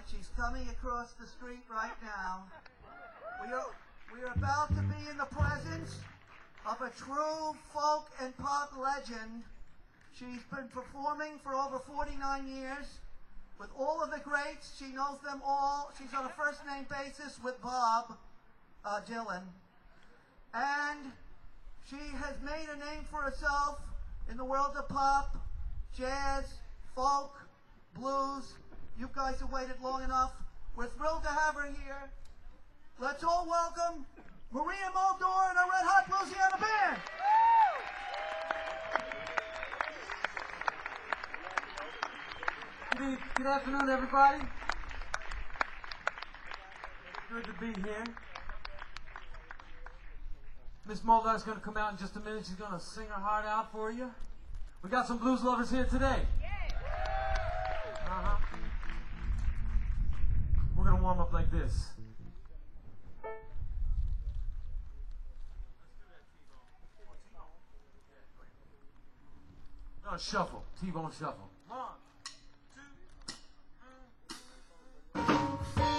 She's coming across the street right now. We are about to be in the presence of a true folk and pop legend. She's been performing for over 49 years with all of the greats. She knows them all. She's on a first-name basis with Bob Dylan. And she has made a name for herself in the world of pop, jazz, folk, blues. You guys have waited long enough. We're thrilled to have her here. Let's all welcome Maria Muldaur and her Red Hot Louisiana Band. Good afternoon, everybody. Good to be here. Miss Muldaur's going to come out in just a minute. She's going to sing her heart out for you. We got some blues lovers here today. We're going to warm up like this. No, shuffle. T-bone shuffle. 1, 2.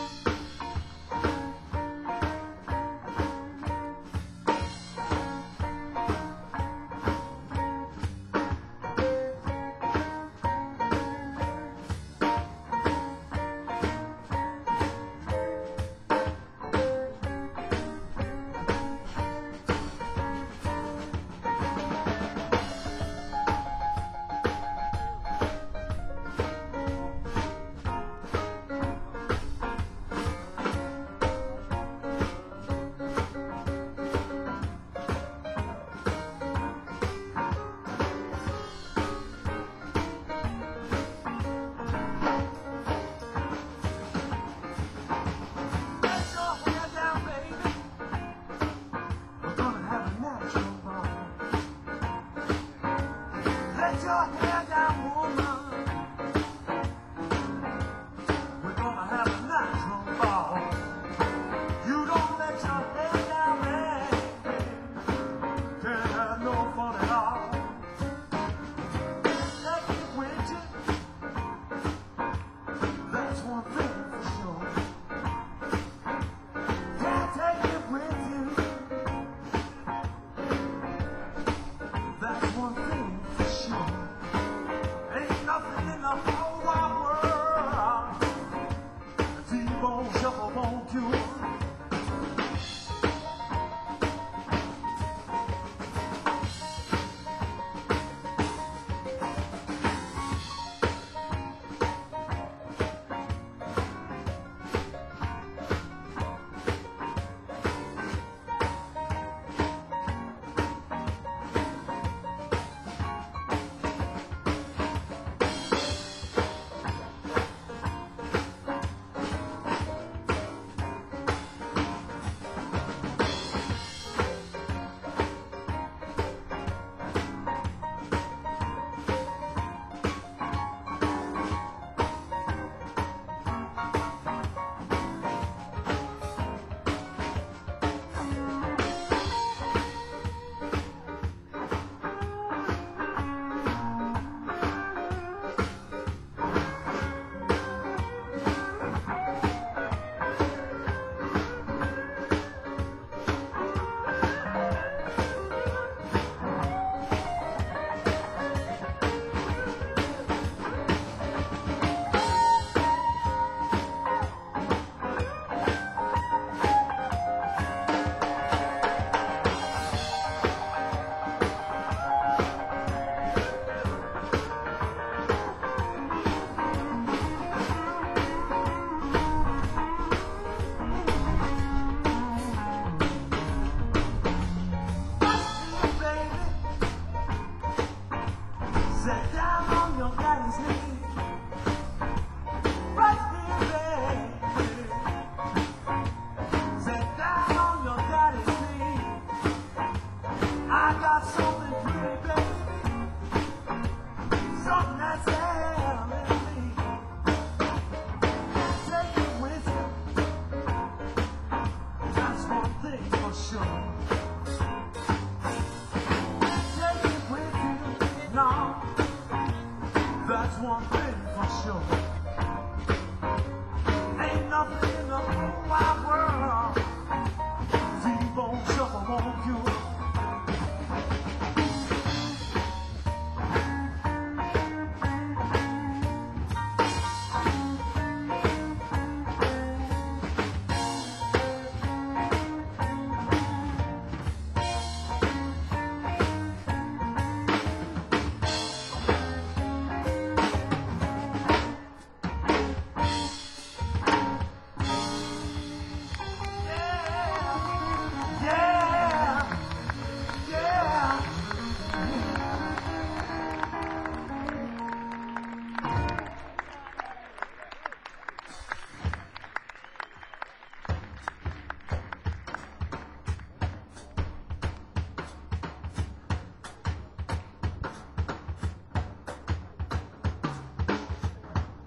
That's one thing for sure.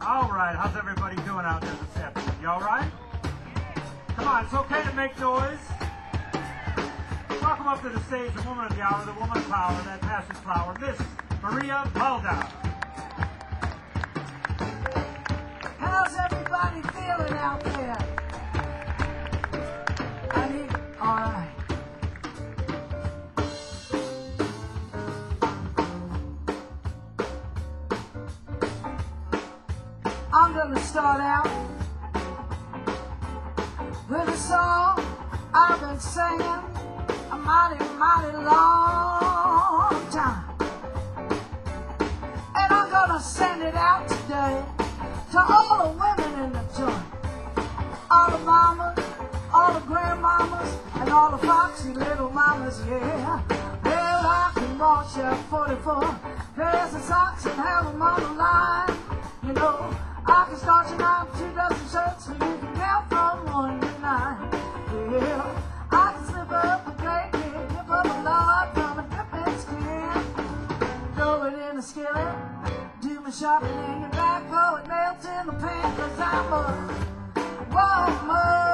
All right, how's everybody doing out there this afternoon? You all right? Come on, it's okay to make noise. Welcome up to the stage, the woman of the hour, the woman of power, that passion flower, Miss Maria Baldauf. How's everybody feeling out there? All right. I'm gonna start out with a song I've been singing a mighty, mighty long time. And I'm gonna send it out today to all the women in the joint, all the mamas, all the grandmamas, and all the foxy little mamas, yeah. Well, I can wash up 44 pairs of socks and have them on the line. You know, I can start you out 2 dozen shirts so you can count from 1 to 9. Yeah, I can slip up a great big dip up a lot from a dripping skin. Throw it in a skillet, do my shopping in your back, pull it melt in the pan, 'cause I'm a woman.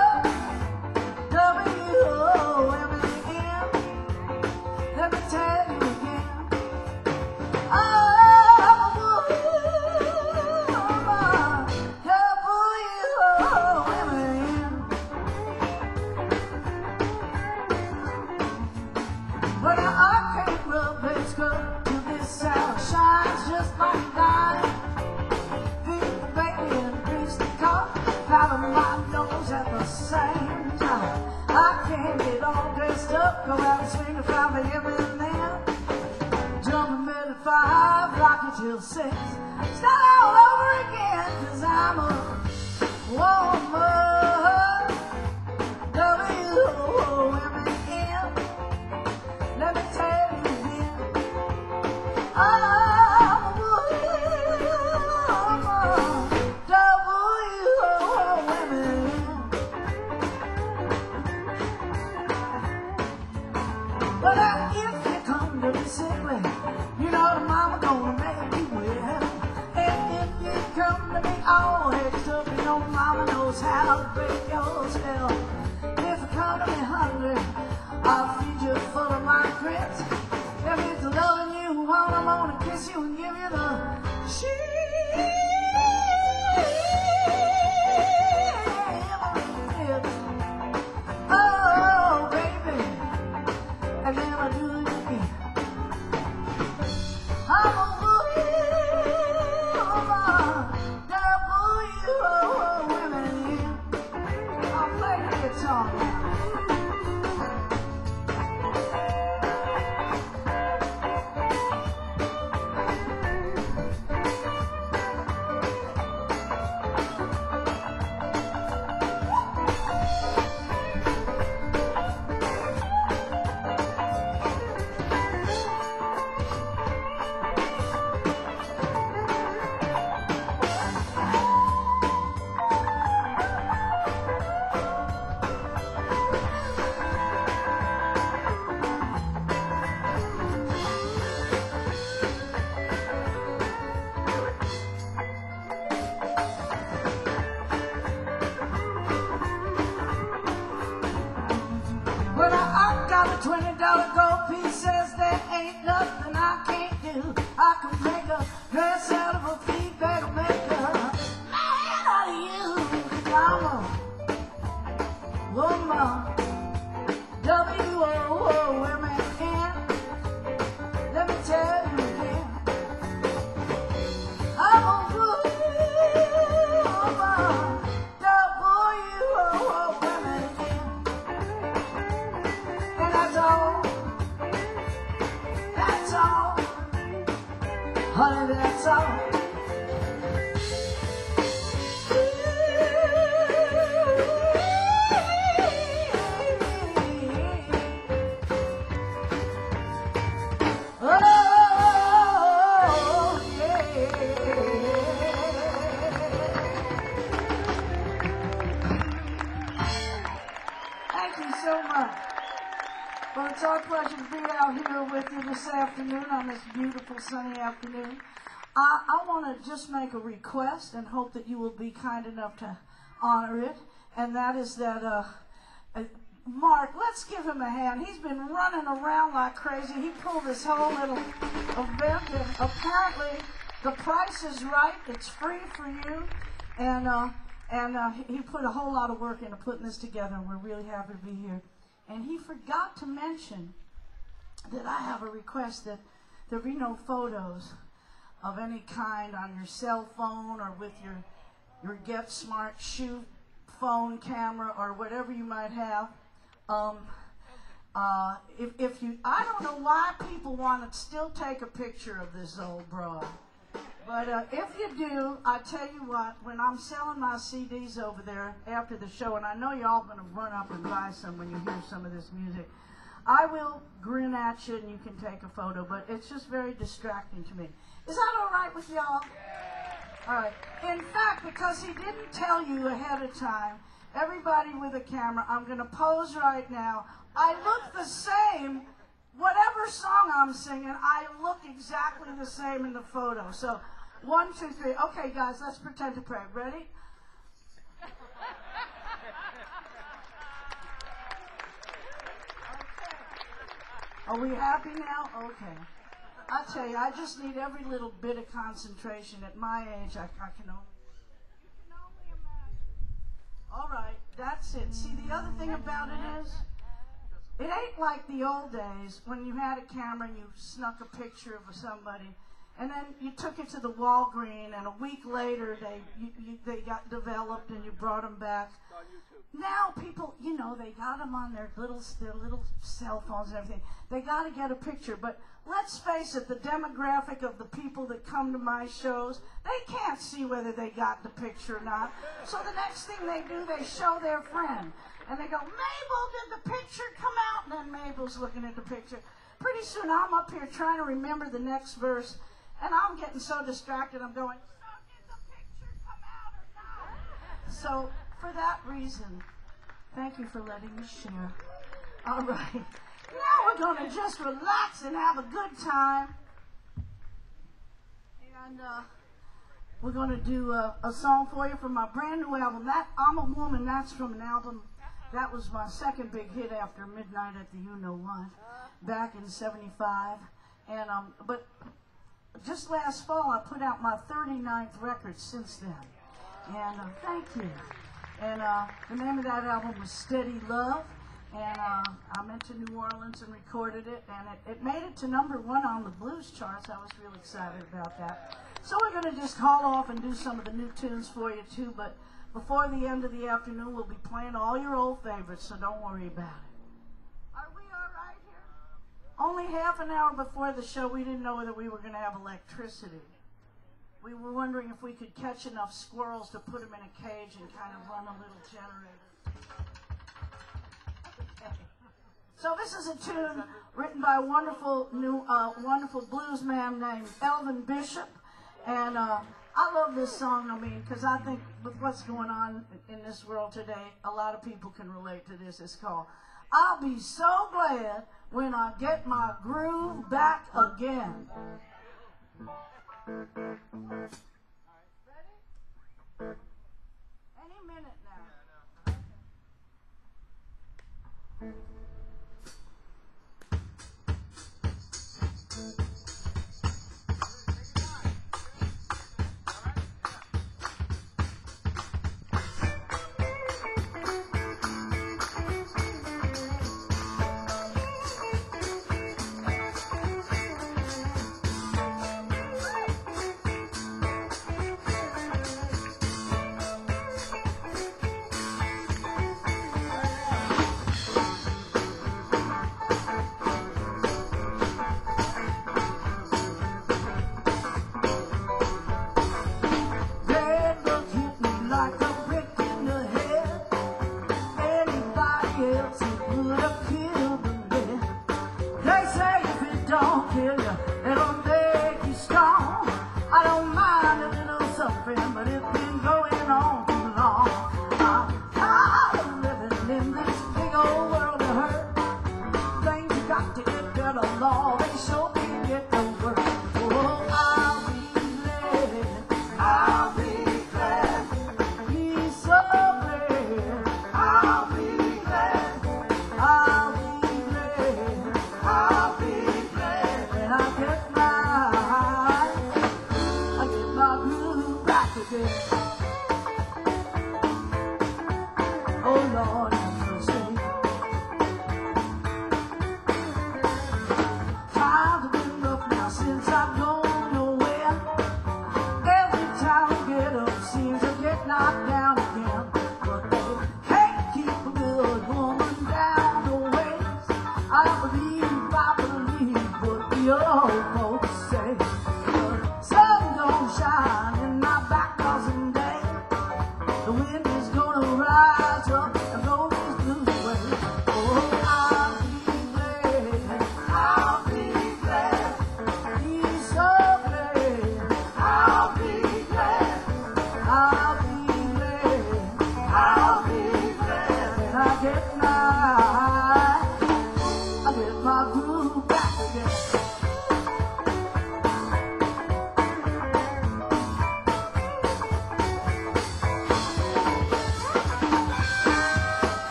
W-O-M-A-N. Let me tell you again. I'm a woman. W-O-M-A-N. But I can't rub this girl till this sour shines just like a dime. Feed the baby and grease the car, powder my nose at the same time. I can't get all dressed up, go out and swing a 5 a.m. and then jump in bed at 5, rock it till 6, start all over again, 'cause I'm a woman. W-O-M-A-N. Let me tell you again. I'm a woman. W-O-M-A-N. But if you come to me sickly, you know the mama gonna make you well. And if you come to me all heads up, you know mama knows how to break your spell. If you come to me hungry, I'll feed you full of my grits. If it's loving you, I'm gonna kiss you and give you the oh, baby. And then I do it again. I'm a woman, W-O-M-A-N. I'll play the guitar. But I got a $20 gold piece, says there ain't nothing I can't do. I can make a dress out of a feedback maker. Man, out of you, 'cause I'm a woman. W-O-M-A-N. Let me tell you again. I'm a woman. W-O-M-A-N. And that's all, honey, that's all. Oh, yeah. Thank you so much. Well, it's our pleasure to be out here with you this afternoon on this beautiful sunny afternoon. I want to just make a request and hope that you will be kind enough to honor it, and that is that Mark, let's give him a hand. He's been running around like crazy. He pulled this whole little event, and apparently the price is right. It's free for you, and he put a whole lot of work into putting this together, and we're really happy to be here. And he forgot to mention that I have a request that there be no photos of any kind on your cell phone or with your Get Smart shoe phone camera or whatever you might have. If you, I don't know why people want to still take a picture of this old broad. But if you do, I tell you what, when I'm selling my CDs over there after the show, and I know you're all going to run up and buy some when you hear some of this music, I will grin at you and you can take a photo, but it's just very distracting to me. Is that all right with y'all? All right. In fact, because he didn't tell you ahead of time, everybody with a camera, I'm going to pose right now. I look the same. Whatever song I'm singing, I look exactly the same in the photo. So, 1, 2, 3. Okay, guys, let's pretend to pray. Ready? Are we happy now? Okay. I tell you, I just need every little bit of concentration. At my age, I can only... You can only imagine. All right, that's it. See, the other thing about it is, it ain't like the old days when you had a camera and you snuck a picture of somebody, and then you took it to the Walgreen, and a week later they got developed and you brought them back. Now people, you know, they got them on their little cell phones and everything. They got to get a picture, but let's face it, the demographic of the people that come to my shows, they can't see whether they got the picture or not. So the next thing they do, they show their friend. And they go, Mabel, did the picture come out? And then Mabel's looking at the picture. Pretty soon I'm up here trying to remember the next verse, and I'm getting so distracted, I'm going, so did the picture come out or not? So for that reason, thank you for letting me share. All right. Now we're going to just relax and have a good time. And we're going to do a song for you from my brand new album. That I'm a Woman, that's from an album. That was my second big hit after Midnight at the You Know What, back in '75. And but just last fall, I put out my 39th record since then. And thank you. And the name of that album was Steady Love. And I went to New Orleans and recorded it, and it made it to #1 on the blues charts. I was really excited about that. So we're going to just haul off and do some of the new tunes for you too, but before the end of the afternoon, we'll be playing all your old favorites, so don't worry about it. Are we all right here? Only half an hour before the show, we didn't know whether we were going to have electricity. We were wondering if we could catch enough squirrels to put them in a cage and kind of run a little generator. Okay. So this is a tune written by a wonderful blues man named Elvin Bishop, and I love this song, I mean, because I think with what's going on in this world today, a lot of people can relate to this. It's called, I'll Be So Glad When I Get My Groove Back Again. Ready? Any minute now.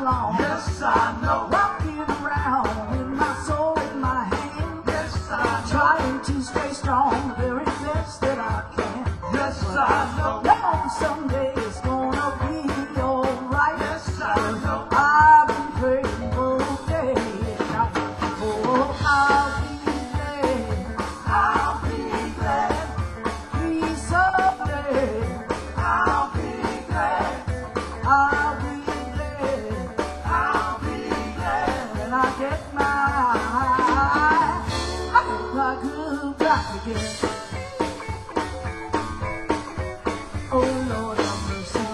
long. Yes, I know. Walking around with my soul in my hand. Yes, I know. Trying to stay strong the very best that I can. Yes, I know. Know someday it's gonna be alright. Yes, I know. I've been praying for day and night. Oh, I'll be there. I'll be glad. Be so glad. I'll be glad. I'll be there I'll be glad. when I get my groove back again. Oh Lord have mercy.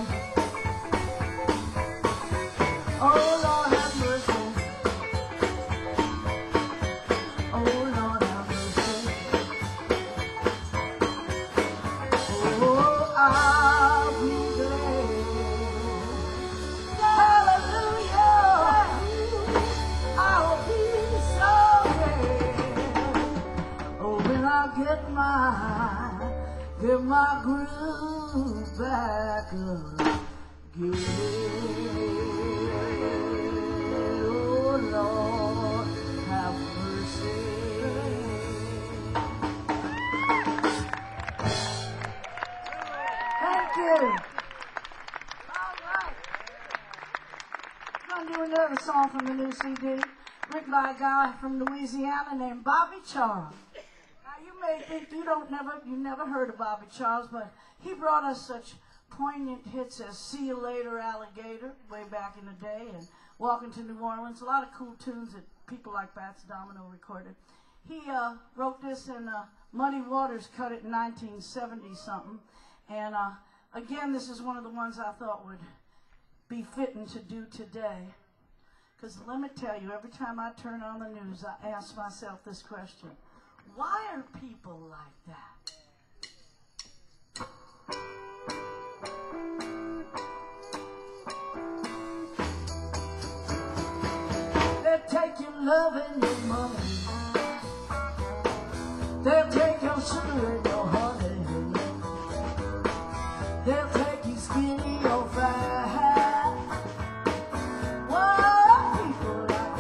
Oh Lord have mercy. Oh Lord have mercy. Oh, I'll be glad. Hallelujah. I'll be so glad. Oh, when I get my groove back again. Oh Lord, have mercy. Thank you. All right. I'm gonna do another song from the new CD, written by a guy from Louisiana named Bobby Charles. Now you may think you never heard of Bobby Charles, but he brought us such poignant hits as "See You Later, Alligator" way back in the day, and "Walking to New Orleans." A lot of cool tunes that people like Bats Domino recorded. He wrote this, and Muddy Waters cut it in 1970 something. And again, this is one of the ones I thought would be fitting to do today. Because let me tell you, every time I turn on the news, I ask myself this question: why are people like that? They'll take your love and your money. They'll take your sugar and your honey. They'll take you skinny or fat. Why people like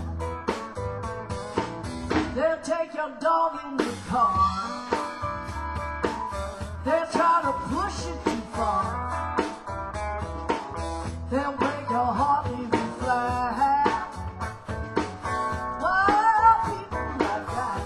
that? They'll take your dog in your car. They'll try to push it too far. They'll break your heart, leave you flat. Why people like that?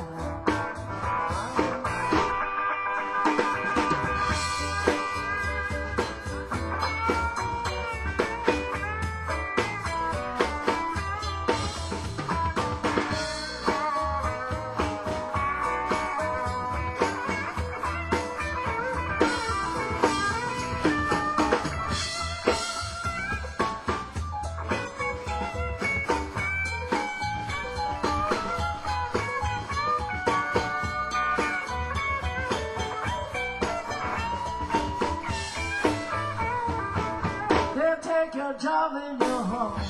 They'll take your job and your home.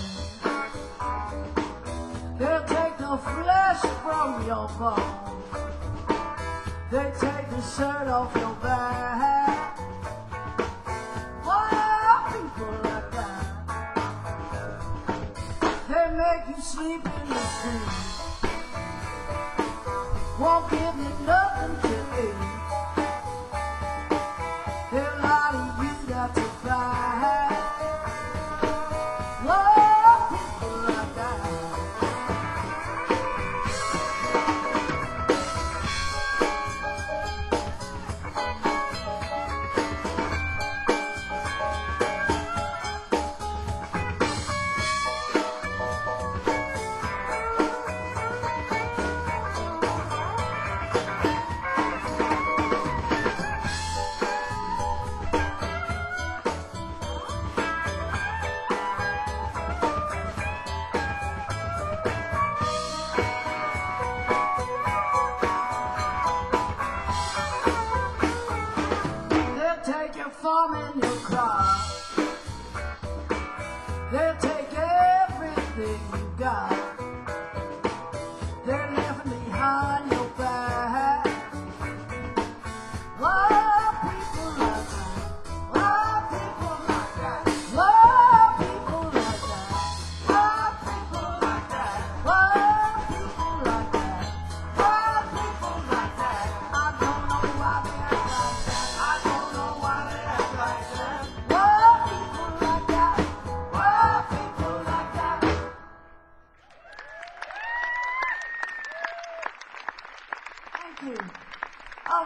They'll take the flesh from your bone. They take the shirt off your back. Why are people like that? They make you sleep in the street. Won't give you nothing to eat. They'll lie to you that you buy. Why people like that? They'll take your farm and your crop. They'll take everything you got. They're leaving behind your back. Why people like that? Why people like that? Why people like that?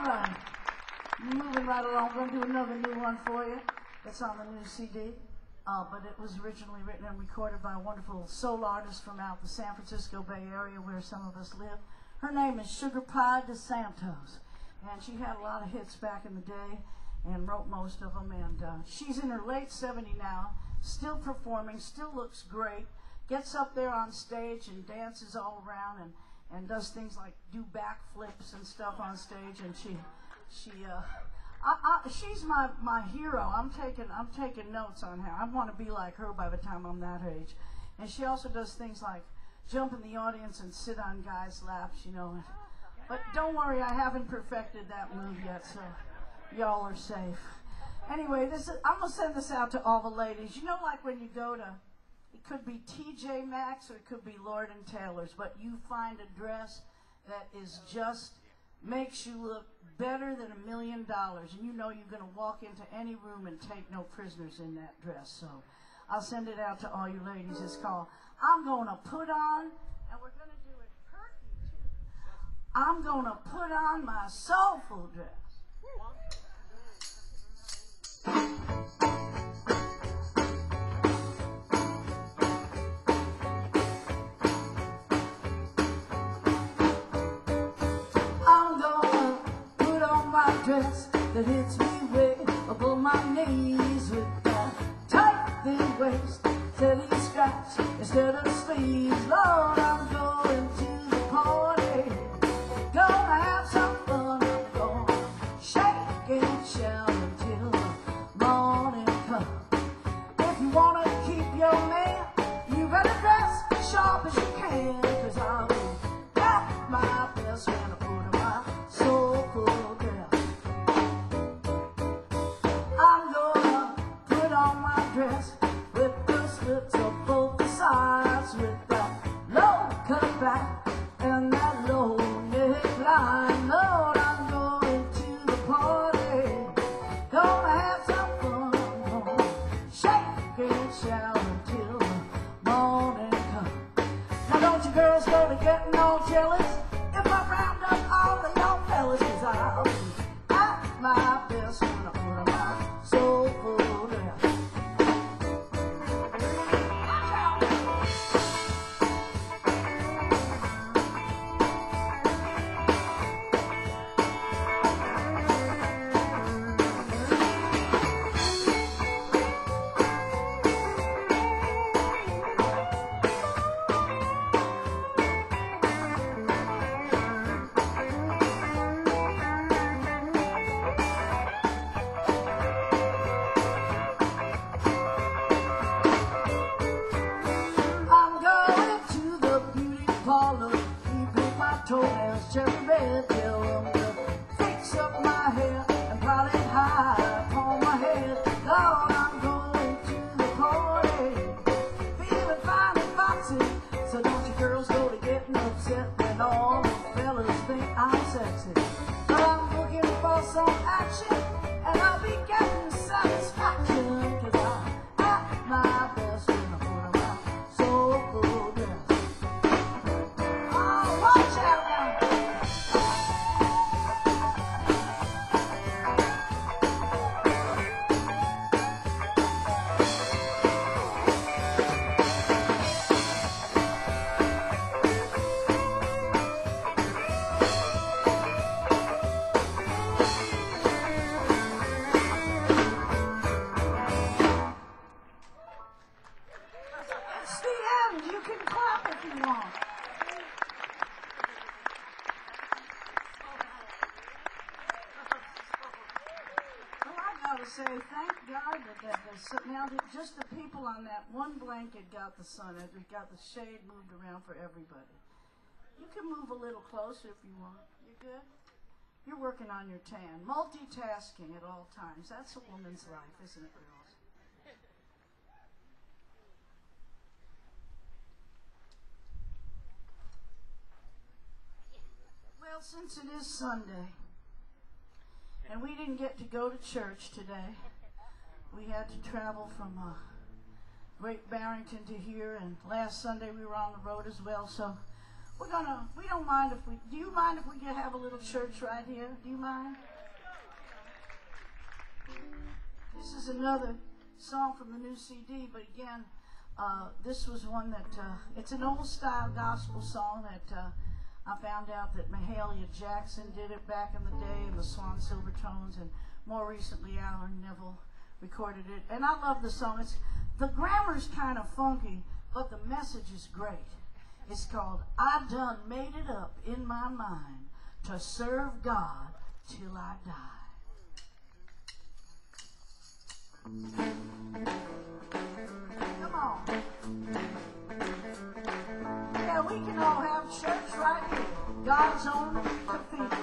right. Moving right along. We're going to do another new one for you. It's on the new CD. But it was originally written and recorded by a wonderful soul artist from out the San Francisco Bay Area where some of us live. Her name is Sugar Pie DeSantos. And she had a lot of hits back in the day and wrote most of them. And she's in her late 70 now, still performing, still looks great, gets up there on stage and dances all around and does things like do backflips and stuff on stage. And she's my hero. I'm taking notes on her. I want to be like her by the time I'm that age. And she also does things like jump in the audience and sit on guys' laps, you know. But don't worry, I haven't perfected that move yet, so y'all are safe. Anyway, I'm gonna send this out to all the ladies. You know, like when you go to, it could be TJ Maxx or it could be Lord and Taylor's, but you find a dress that is just makes you look better than $1 million, and you know you're going to walk into any room and take no prisoners in that dress. So I'll send it out to all you ladies. It's called I'm Gonna Put On, and we're going to do it perky too. I'm gonna put on my soulful dress. I'm gonna put on my dress that hits me way above my knees with that tight thin waist, steady straps instead of sleeves. Lord, I'm going to the party, gonna have some fun. I'm gonna shake and shout until the morning comes. If you wanna keep your man, you better dress as sharp as you can, 'cause I'll be at my best when I put on my soulful dress. I'm gonna put on my dress with the slits of both sides, with that low cut back and that low neckline. Lord, I'm going to the party, gonna have some fun. I'm gonna shake and shout until the morning comes. Now don't you girls go to getting all jealous if I round up all of y'all fellas, 'cause I'll be at my best when I put on my soulful dress. Watch out! I'm going to the beauty parlor, keeping my toenails cherry red. Tell them to fix up my hair and pile it high upon my head. Lord, I'm going to the party, feeling fine and foxy. So don't you girls go to getting upset when all the fellas think I'm sexy. But I'm looking for some action, and I'll be getting satisfaction, 'cause I'm at my best when I put on my soulful dress. Oh, watch out now! It's the end. You can clap if you want. Well, I gotta say, thank God that now that just the people on that one blanket got the sun. It got the shade moved around for everybody. You can move a little closer if you want. You good? You're working on your tan. Multitasking at all times. That's a woman's life, isn't it, girls? Well, since it is Sunday, and we didn't get to go to church today, we had to travel from Great Barrington to here, and last Sunday we were on the road as well, so We don't mind if do you mind if we can have a little church right here? Do you mind? This is another song from the new CD, but again, this was one that, it's an old style gospel song that I found out that Mahalia Jackson did it back in the day, and the Swan Silvertones, and more recently Alan Neville recorded it. And I love the song. The grammar's kind of funky, but the message is great. It's called I Done Made It Up in My Mind to Serve God Till I Die. Come on. Yeah, we can all have church right here. God's own cathedral.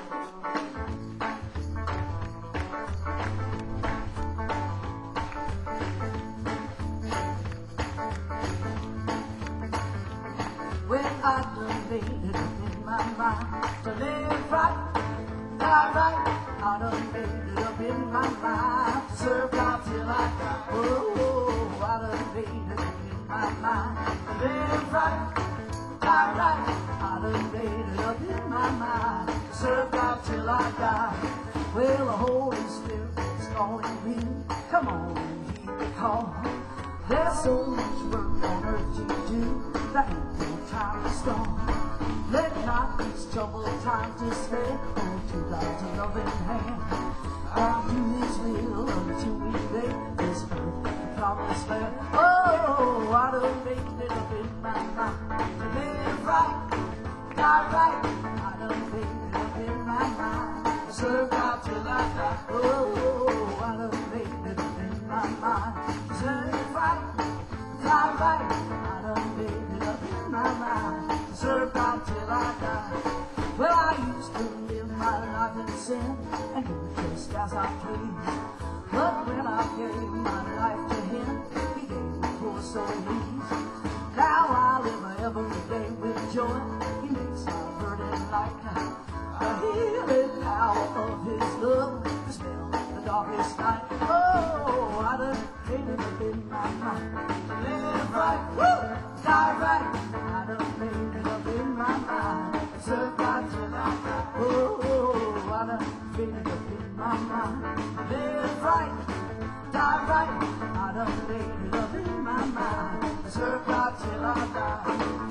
When I done made it up in my mind to live right, die right. I done made it up in my mind to serve God till I die. Oh, I done made it up in my mind to live right, die right. I done made it up in my mind to serve God till I die. Well, the Holy Spirit is calling me. Come on and heed the call. There's so much work on earth to do. There ain't no time to stall. Let not these troubled times despair. Hold to God's loving hand. I'll do His will until we make this earth the promised land. Oh, I done made it up in my mind to live right, die right. I done made it up in my mind to serve God till I die. Oh, I done made it up in my mind to serve right, die right. I done made it up in my mind to serve God till I die. Well, I used to live my life in sin and do just as I please. But when I gave my life to Him, He gave me poor soul ease. Now I live every day with joy. He makes my burden light. The healing power of His love dispel the darkest night. Oh, I done made it up in my mind to live right, woo, die right. I done made it up in my mind to serve God till I die. Oh, I done made it up in my mind to live right, die right. I done made it up in my mind to serve God till I die.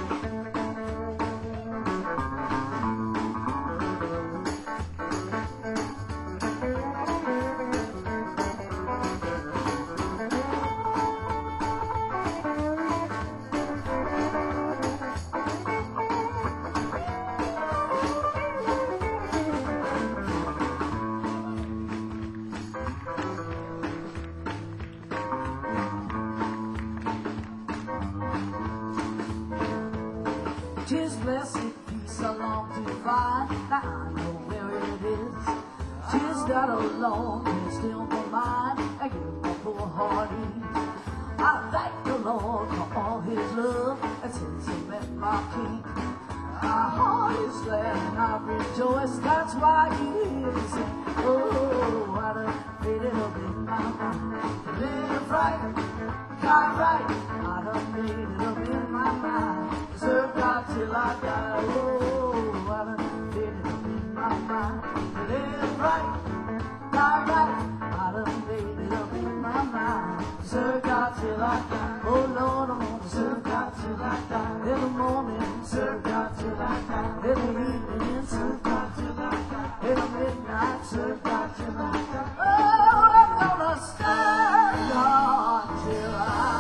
Tis blessed peace I long to find. Now I know where it is. Tis that alone can still my mind and give my poor heart ease. I thank the Lord for all His love, and since He met my King, my heart is glad and I rejoice. That's why you hear me sing. Oh, I done made it up in my mind to live right, die right. I done made it up in my mind to serve God till I die. Oh, I done made it up in my mind to live right, die right. I done made it up in my mind to serve God till I die. Oh Lord, I want to serve God till I die. In the morning, serve God till I die. In the evening, serve God till I die. In the midnight, serve God till I die. Oh, I'm gonna serve God till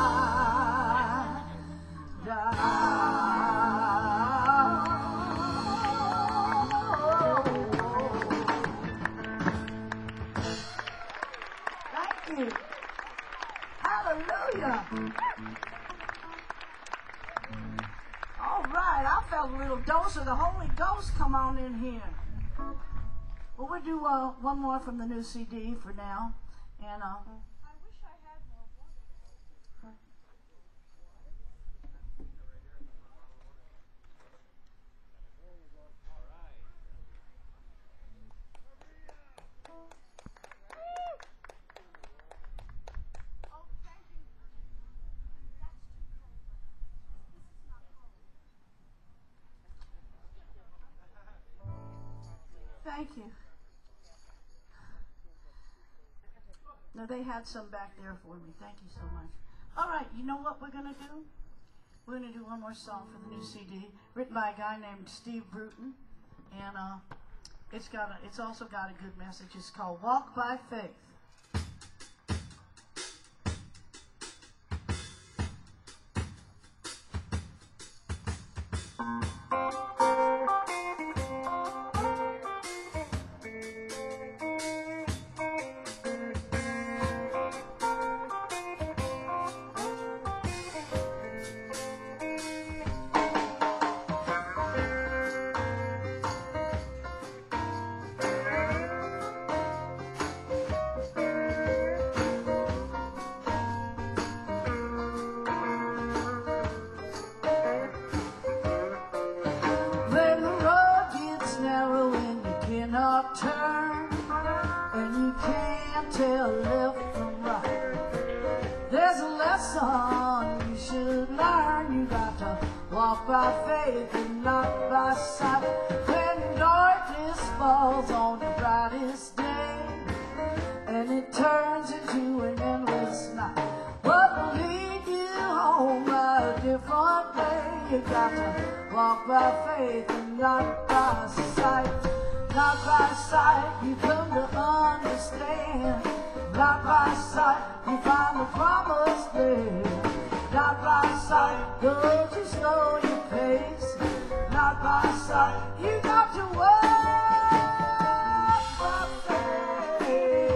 I die. Thank you. Hallelujah. All right, I felt a little dose of the Holy Ghost come on in here. Well, we'll do one more from the new CD for now. And I wish I had more. Thank you. No, they had some back there for me. Thank you so much. All right, you know what we're going to do? We're going to do one more song for the new CD, written by a guy named Steve Bruton. And it's also got a good message. It's called Walk by Faith. Turn and you can't tell left from right. There's a lesson you should learn. You got to walk by faith and not by sight. When darkness falls on the brightest day and it turns into an endless night, what will lead you home by a different way? You got to walk by faith and not by sight. Not by sight, you come to understand. Not by sight, you find the promised land. Not by sight, don't you slow your pace. Not by sight, you got to walk by faith.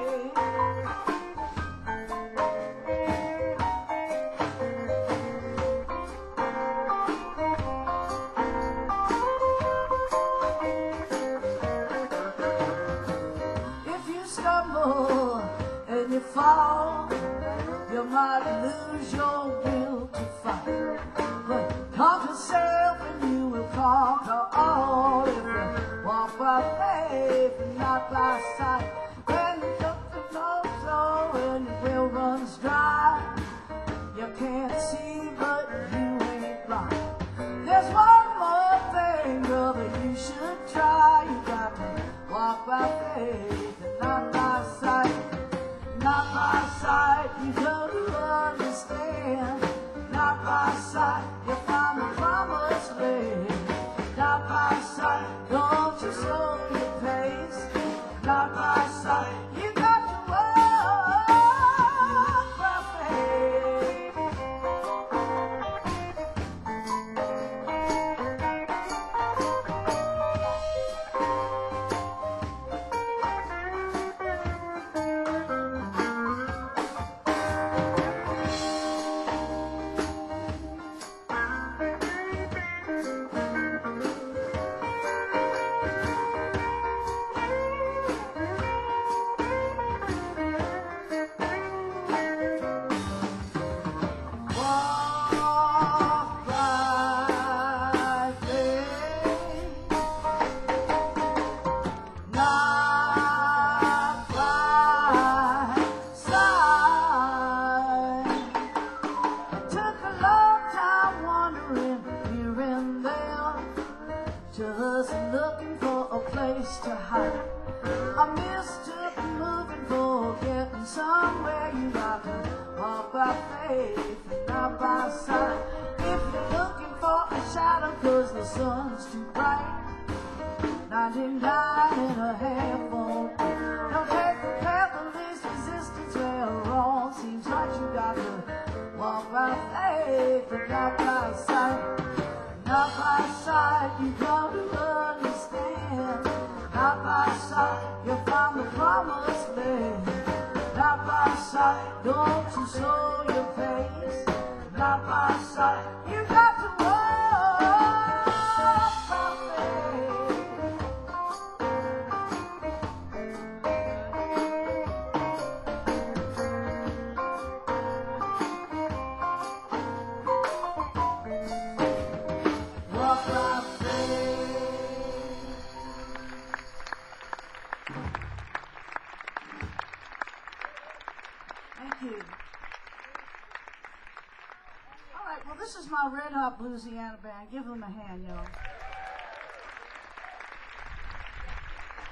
And you fall, you might lose your will to fight. But conquer self and you will conquer all if you walk by faith and not by sight. When the doctor knows so and your well runs dry, you can't see but you ain't blind. There's one more thing, brother, you should try. You got to walk by faith and not by sight. Not by sight, you come to understand. Not by sight, you find the promised land. Not by sight, don't you slow your pace. Not by sight, you got to walk by faith. Just looking for a place to hide. I mistook moving for getting somewhere. You got to walk by faith and not by sight. If you're looking for a shadow cause the sun's too bright, 99 and a half won't do. Don't take the path of least resistance where wrong seems like. You got to walk by faith and not by sight. Not by sight, you come to understand. Not by sight, you'll find the promised land. Not by sight, don't you slow your pace. Not by sight, you got to walk by faith. Walk by faith. Thank you. All right, well, this is my Red Hot Bluesiana band. Give them a hand, y'all.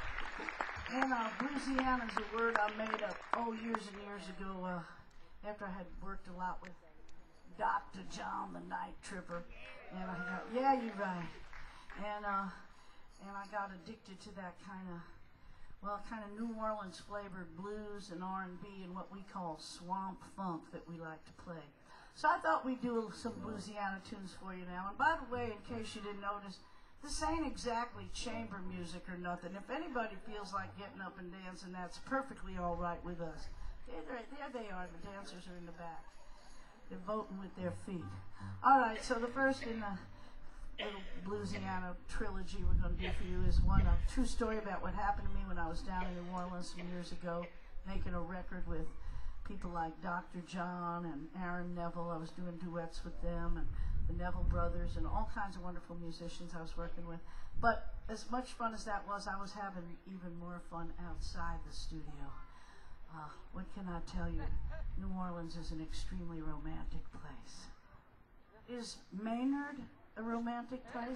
And Bluesiana's a word I made up, years and years ago, after I had worked a lot with Dr. John the Night Tripper. And I got, yeah, you're right. And I got addicted to that kind of New Orleans flavored blues and R&B and what we call swamp funk that we like to play. So I thought we'd do some Bluesiana tunes for you now. And by the way, in case you didn't notice, this ain't exactly chamber music or nothing. If anybody feels like getting up and dancing, that's perfectly all right with us. There they are. The dancers are in the back. They're voting with their feet. All right, so the first in the little Bluesiana trilogy we're going to do for you is a true story about what happened to me when I was down in New Orleans some years ago, making a record with people like Dr. John and Aaron Neville. I was doing duets with them, and the Neville brothers, and all kinds of wonderful musicians I was working with. But as much fun as that was, I was having even more fun outside the studio. What can I tell you? New Orleans is an extremely romantic place. Is Maynard a romantic place?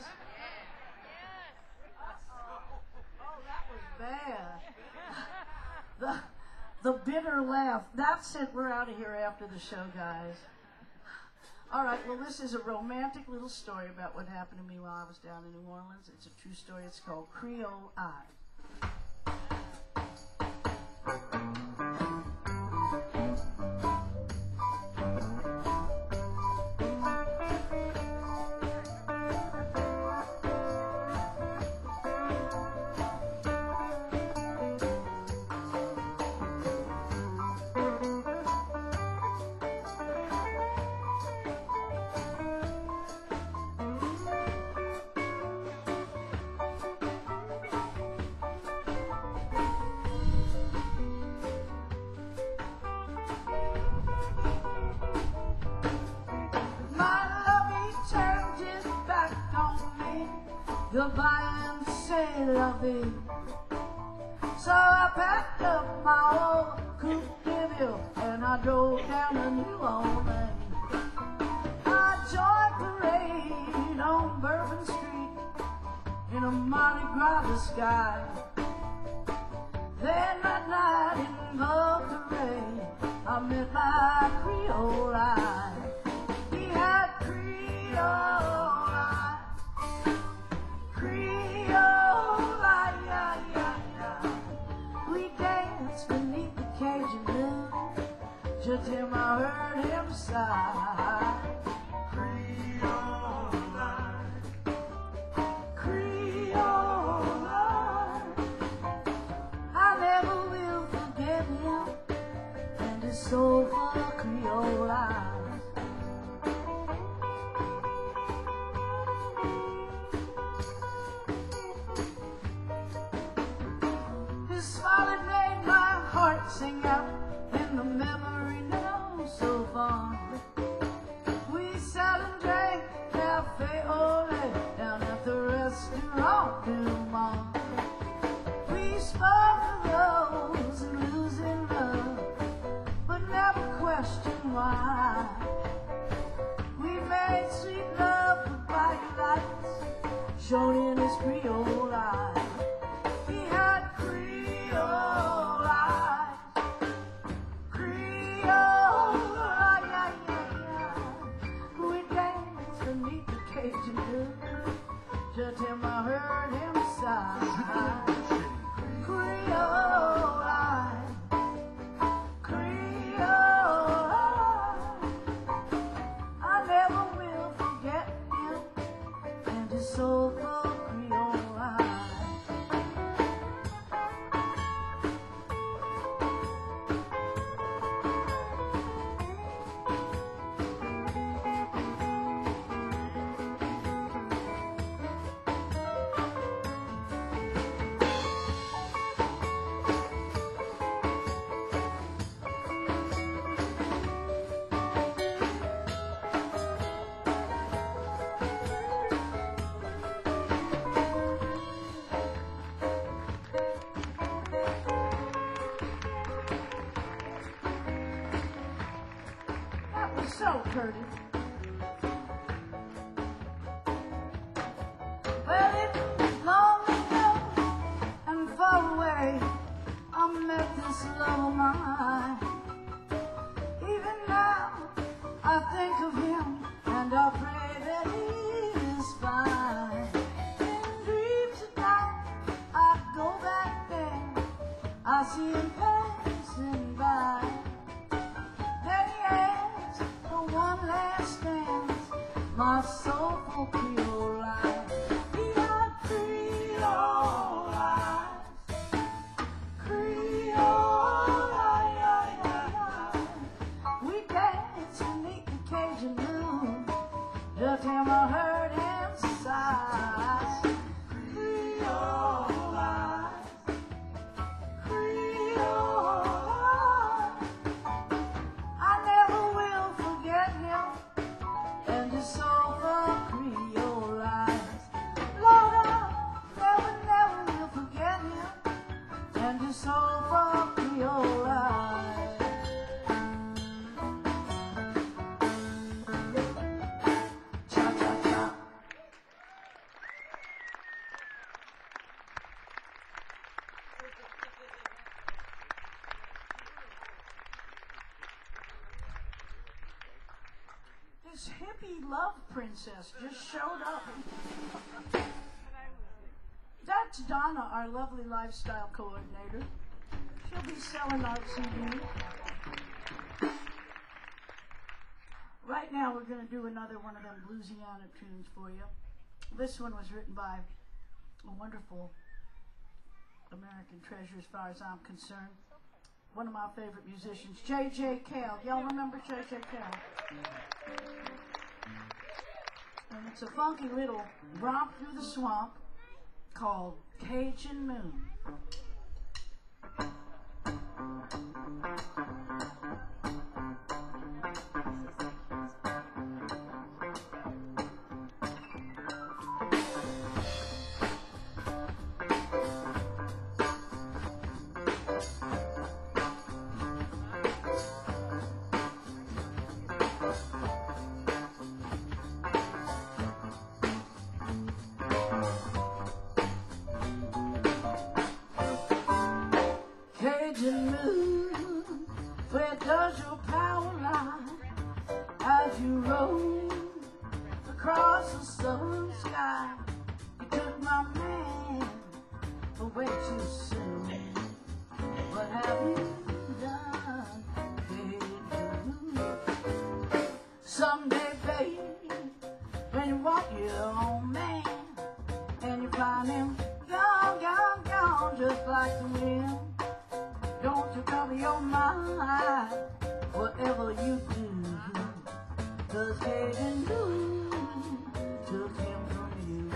Oh, that was bad. The bitter laugh. That's it. We're out of here after the show, guys. All right, well, this is a romantic little story about what happened to me while I was down in New Orleans. It's a true story. It's called Creole Eye. The violin say la vie. So I packed up my old coupe de ville and I drove down to New Orleans. I joined parade on Bourbon Street in a Mardi Gras sky. Then that night in the parade I met my Creole eye. He had Creole. Beneath the Cajun moon, just him I heard him sigh. Creole line, Creole line. I never will forget him and his soulful Creole eyes. His smile made my heart sing out in the memory now so fond. We sat and drank cafe au lait down at the restaurant Du Monde. We spoke of those losing love, but never questioned why. We made sweet love with bright lights shone in his Creole eyes. He had Creole eyes, Creole eyes, yeah, yeah, yeah. We danced beneath the Cajun moon, just him I heard him sigh. Creole eyes, Creole eyes. I never will forget him and his soulful Creole eyes. So pretty. Well, it was long ago and far away. this love of mine. Even now, I think of him and I pray that he is fine. In dreams at night, I go back there. I see him passing by. Then he asks for one last dance, my soulful Creole life. He got Creole eyes, Creole eyes. We dance beneath the Cajun moon, just him I heard him sigh. Creole eyes, Creole eyes. I never will forget him and his soulful Creole eyes. Lord, I never will forget him and his soulful Creole eyes. Cha-cha-cha. This hippie love princess just showed up. That's Donna, our lovely lifestyle coordinator. She'll be selling our CD. Right now we're going to do another one of them bluesiana tunes for you. This one was written by a wonderful American treasure as far as I'm concerned. One of my favorite musicians, J.J. Cale. Y'all remember J.J. Cale? And it's a funky little romp through the swamp called Cajun Moon. Cajun moon, where does your power lie as you roll across the southern sky? You took my man away too soon. What have you done, Cajun moon? Someday, baby, when you want your own man and you find him gone, gone, gone, just like the wind. Don't you cover your mind, whatever you do, 'cause Cajun Moon took him from you.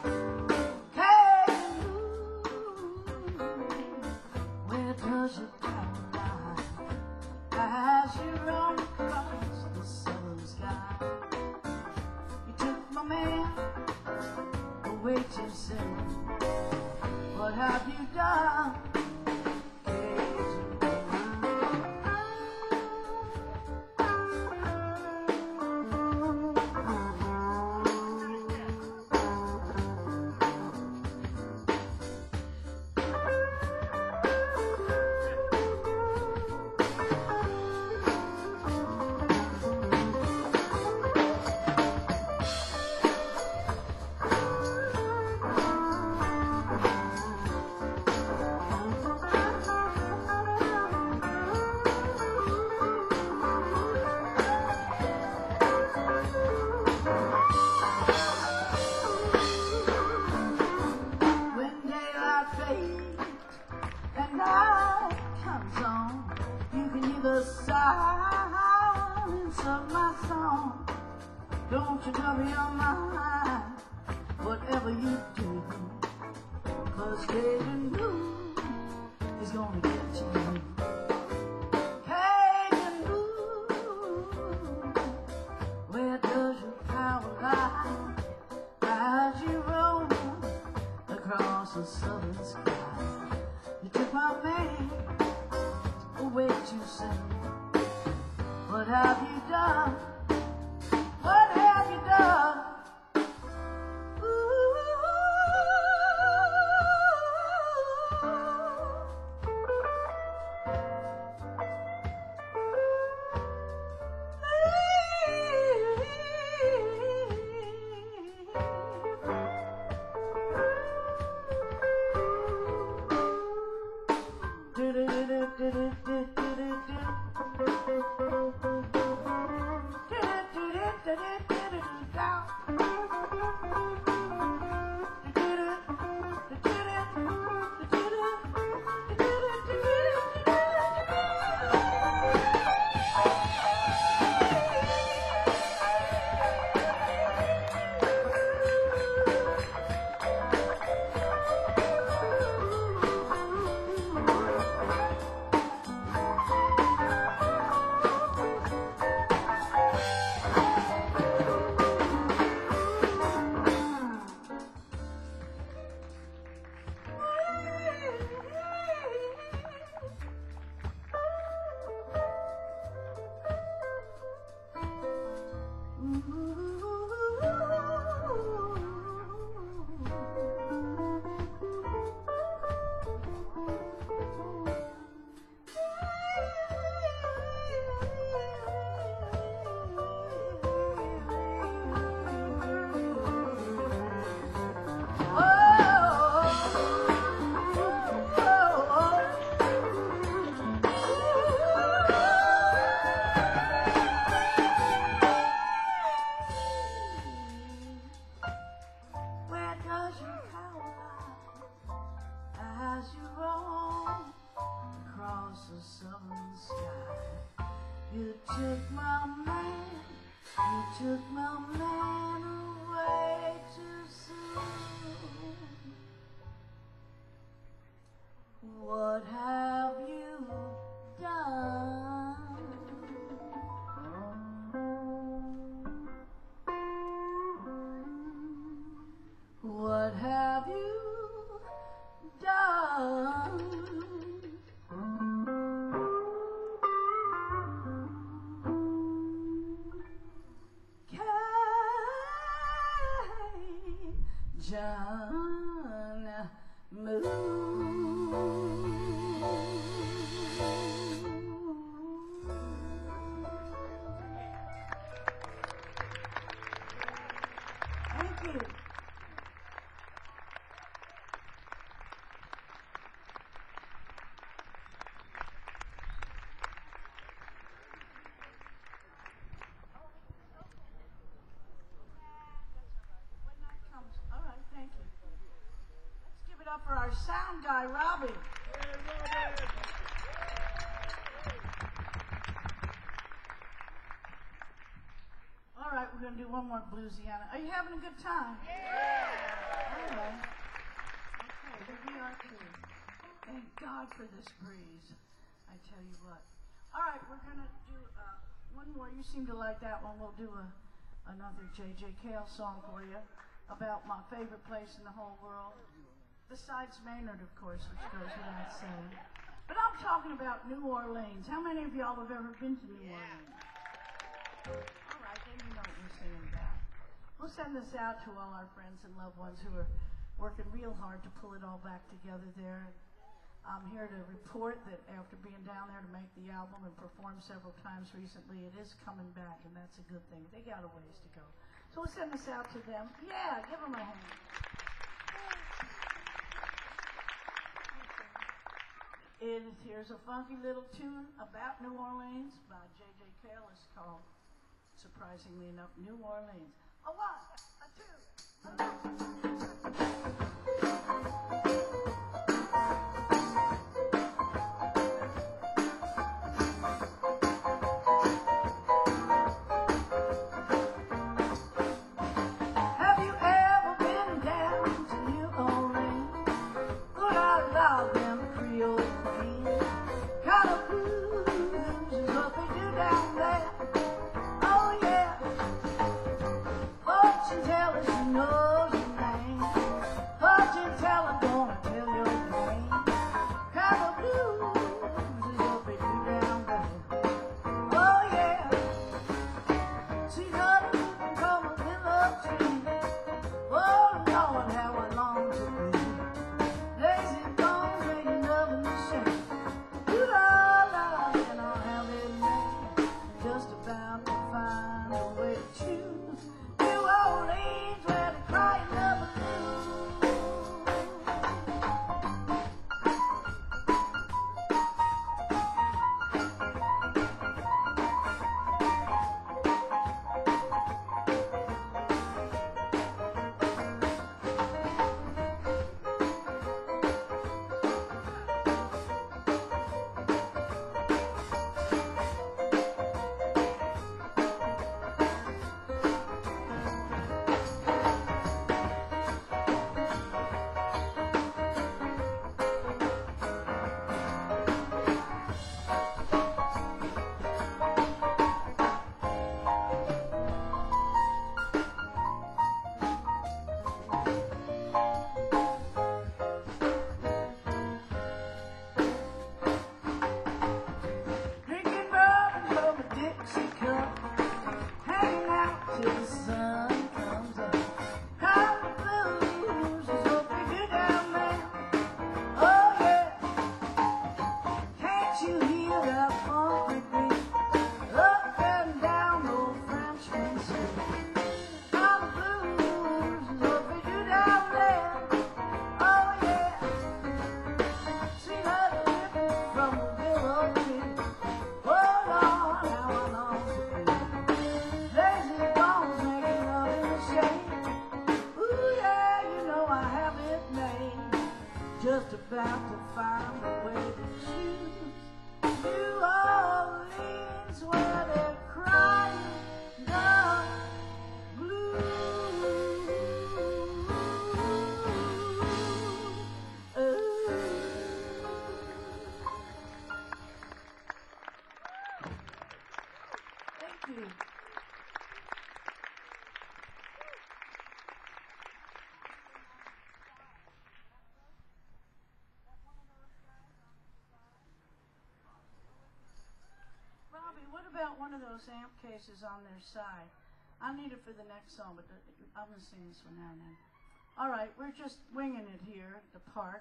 Cajun Moon, where does your power lie as you roam across the southern sky? You took my man away too soon. What have you done? Don't you cover your mind, whatever you do, 'cause Cajun Moon is gonna get you. Cajun Moon, where does your power lie as you roll across the southern sky? You took my man away too soon. What have you done? What have you done? Ooh. took my man away too soon. What have you done? What have you done? John Moon. Thank you. All right, thank you. Let's give it up for our sound guy, Robbie. All right, we're going to do one more Bluesiana. Are you having a good time? Yeah. All right. Okay, here we are too. Thank God for this breeze. I tell you what. All right, we're going to do one more. You seem to like that one. We'll do another J.J. Cale song for you about my favorite place in the whole world. Besides Maynard, of course, which goes without saying. But I'm talking about New Orleans. How many of y'all have ever been to New Orleans? All right, then you know what we're singing about. We'll send this out to all our friends and loved ones who are working real hard to pull it all back together there. I'm here to report that after being down there to make the album and perform several times recently, it is coming back, and that's a good thing. They got a ways to go. So we'll send this out to them. Yeah, give them a hand. Here's a funky little tune about New Orleans by J.J. Cale. It's called, surprisingly enough, New Orleans. A one, a two, a Have you ever been down to New Orleans? Good out loud, them Creole queens. Kind of blues is what they do down there. Oh yeah. Fortune teller, she knows your name. Fortune teller, gonna tell your name. Kind of blues is what they do down there. Oh yeah. See honey, you can come a willow tree. Oh Lord, how I long to be. Lazy bones making love in the shade. Ooh la la, and I'll have it made. Just about to find a way to choose New Orleans where the crying never lose. Drinking bourbon from a Dixie cup, hanging out till the sun comes up. Kind of blues is what we do down there. Oh yeah. Can't you hear that funky beat up and down old Frenchman Street? Kind of blues is what we do down there. Oh yeah. See that ripping from the willow tree. Oh Lord, how I long to be. Lazy bones making love in the shade. Ooh yeah, you know I have it made. Just about to find a way to choose New Orleans where they're crying love one of those amp cases on their side. I need it for the next song, but I'm going to sing this one now and then. All right, we're just winging it here at the park.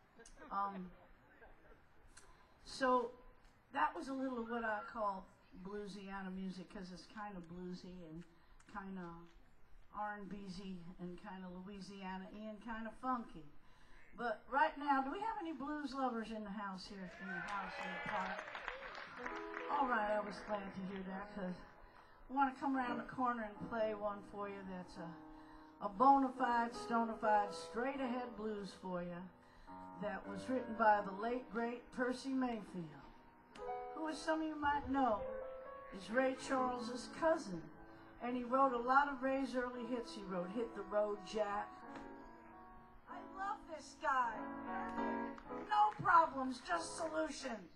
So that was a little of what I call bluesiana music, because it's kind of bluesy and kind of R&B-y and kind of Louisiana-y and kind of funky. But right now, do we have any blues lovers in the house here, in the park? All right, I was glad to hear that, because I want to come around the corner and play one for you that's a bona fide, stone-ified, straight-ahead blues for you that was written by the late, great Percy Mayfield, who, as some of you might know, is Ray Charles's cousin. And he wrote a lot of Ray's early hits. He wrote Hit the Road, Jack. I love this guy. No problems, just solutions.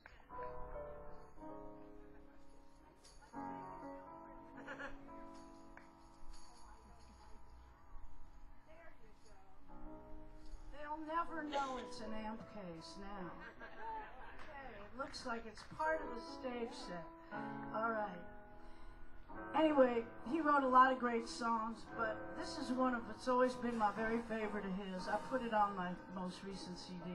There you go. They'll never know it's an amp case now. Okay, it looks like it's part of the stage set. All right. Anyway, he wrote a lot of great songs, but this is one of, it's always been my very favorite of his. I put it on my most recent CD.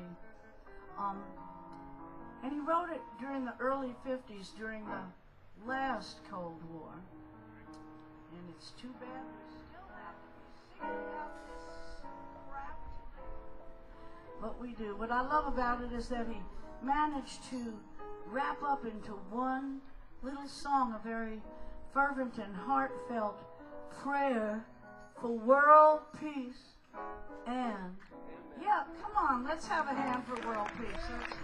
And he wrote it during the early 50s, during the last Cold War. And it's too bad we still have to be singing about this crap today. But we do. What I love about it is that he managed to wrap up into one little song, a very fervent and heartfelt prayer for world peace. And yeah, come on, let's have a hand for world peace.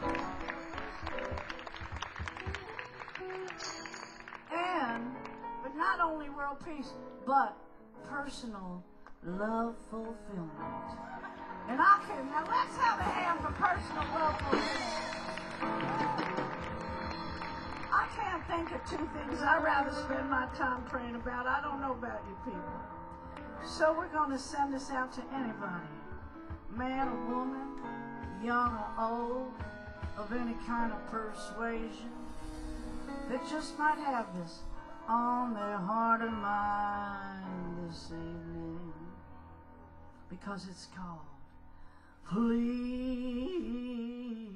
But not only world peace, but personal love fulfillment. And now let's have a hand for personal love fulfillment. I can't think of two things I'd rather spend my time praying about. I don't know about you people. So we're going to send this out to anybody. Man or woman, young or old, of any kind of persuasion, that just might have this on their heart or mind this evening. Because it's called Please.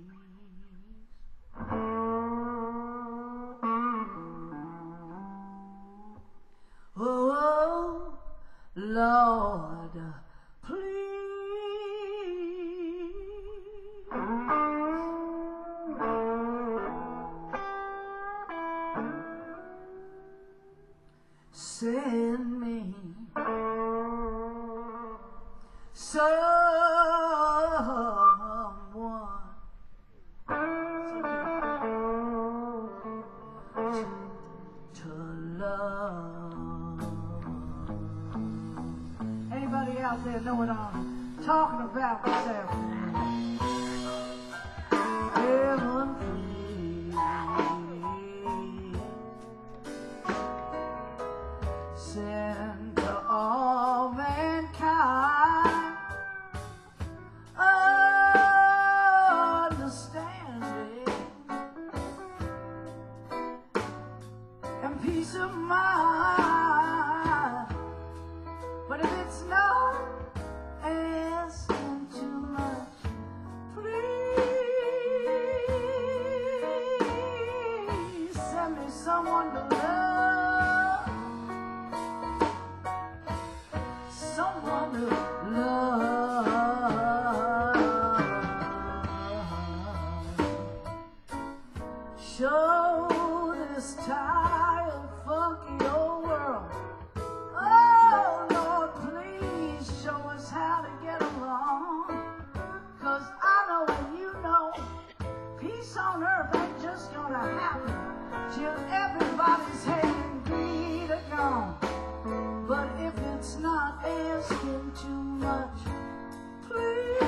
Oh, Lord, please send me someone to love. Anybody out there know what I'm talking about this afternoon? Heaven, please send to all mankind understanding and peace of mind. But if it's not asking too much, please send me someone to love, someone to love. Show this tired, funky old world. Oh, Lord, please show us how to get along. 'Cause I know and you know, peace on earth ain't just gonna happen till everybody's hate and greed are gone. But if it's not asking too much, please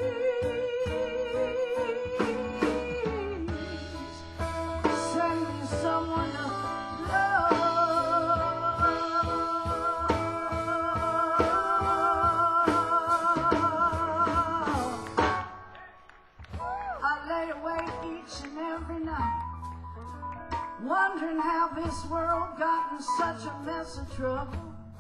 send me someone to wondering how this world got in such a mess of trouble?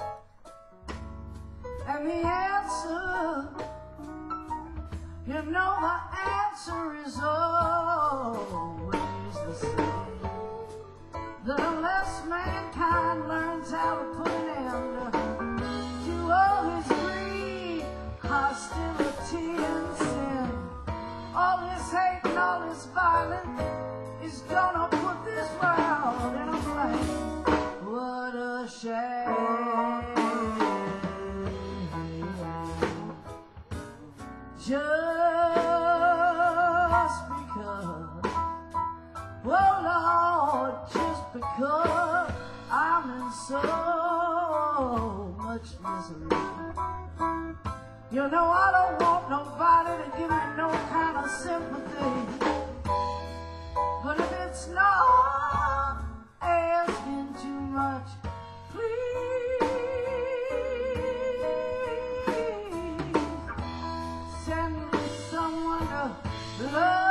And the answer, you know the answer is always the same. The less mankind learns how to put an end to all his greed, hostility and sin. All this hate and all this violence is gonna put this world in a flame. What a shame. Just because, oh Lord, just because I'm in so much misery. You know I don't want nobody to give me no kind of sympathy. But if it's not asking too much, please send me someone to love.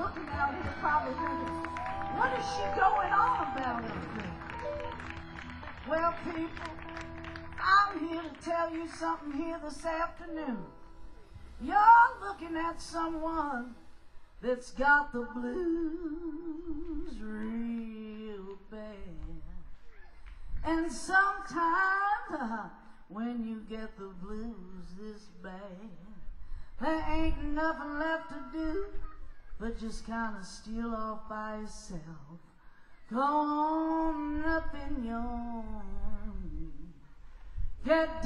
looking out here probably thinking, what is she going on about up there? Well, people, I'm here to tell you something here this afternoon. You're looking at someone that's got the blues real bad. And sometimes when you get the blues this bad, there ain't nothing left to do but just kind of steal off by yourself. Go on up in your room. Get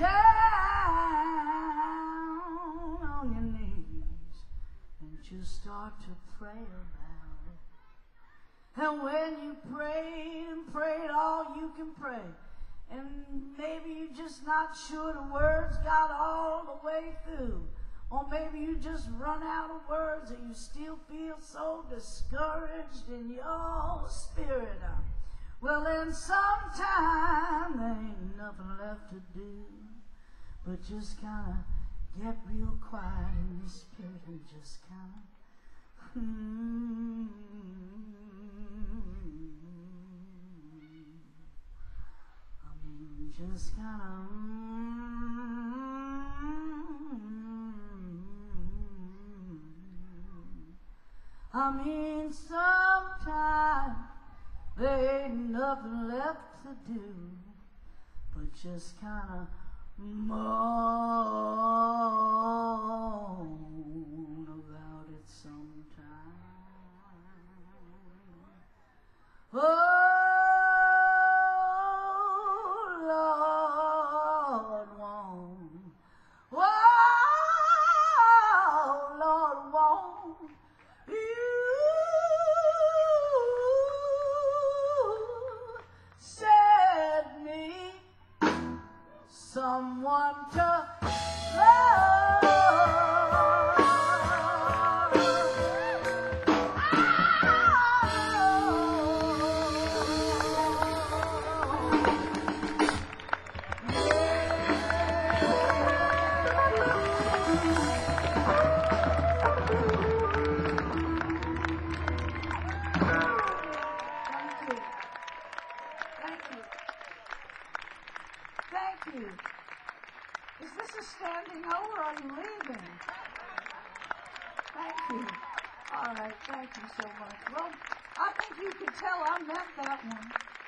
down on your knees and just start to pray about it. And when you prayed and prayed all you can pray, and maybe you're just not sure the words got all the way through, or maybe you just run out of words and you still feel so discouraged in your spirit. Well, then sometime there ain't nothing left to do but just kind of get real quiet in your spirit and just kind of just kind of sometimes there ain't nothing left to do but just kind of moan about it sometimes. Oh, Lord, won't you set me someone to love? Thank you. Is this a standing O or are you leaving? Thank you. All right, thank you so much. Well, I think you can tell I meant that one.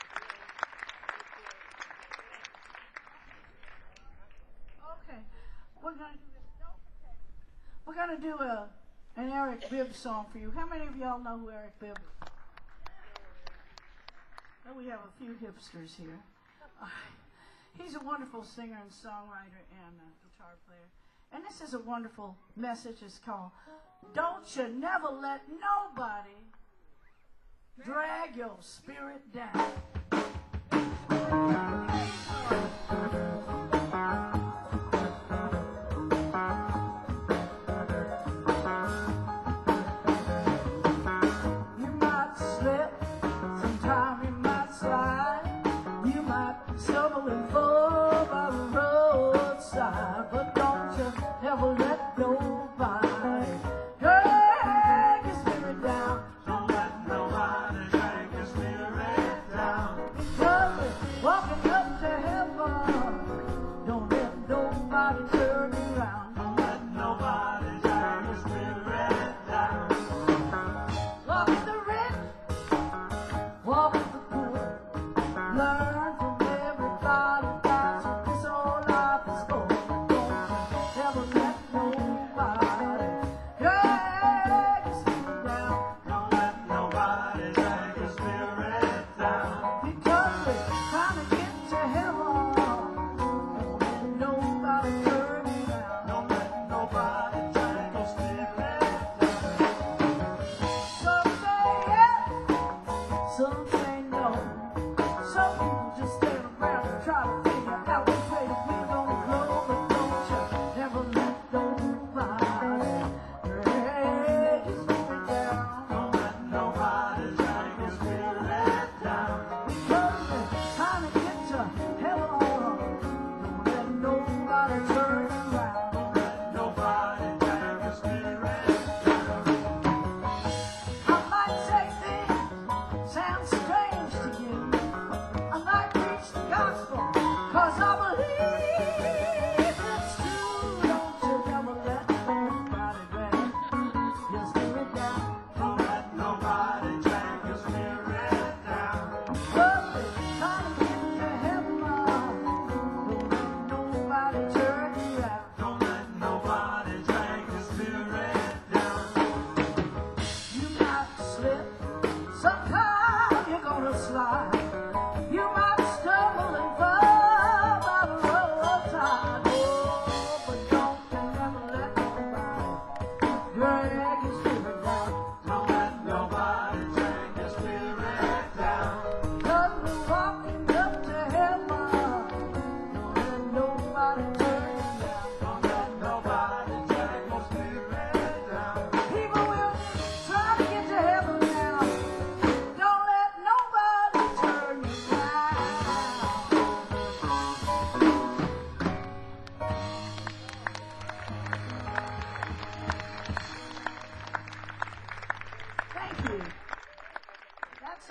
Okay, we're gonna do an Eric Bibb song for you. How many of y'all know who Eric Bibb is? Well, we have a few hipsters here. He's a wonderful singer and songwriter and guitar player. And this is a wonderful message. It's called, Don't You Never Let Nobody Drag Your Spirit Down. You might slip, sometime you might slide, you might stumble and fall by the roadside, but don't you ever let nobody drag your spirit down. Don't let nobody drag your spirit down. Because we're walking up to heaven, don't let nobody turn you around. Don't let nobody drag your spirit down. Walk with the rich, walk with the poor, learn from everybody that's what this whole life is for. Don't you ever let nobody drag your spirit down. Don't let nobody drag your spirit down. Because we're trying to get to heaven, don't let nobody turn you around. Don't let nobody drag your spirit down. Some say yes, some say no. Some people just stand around and try to figure out which way the wind gonna blow. But don't you never let nobody drag your spirit down. Don't let nobody drag your spirit down. Because we're trying to get to heaven, don't let nobody turn you around. Don't let nobody drag your spirit down. I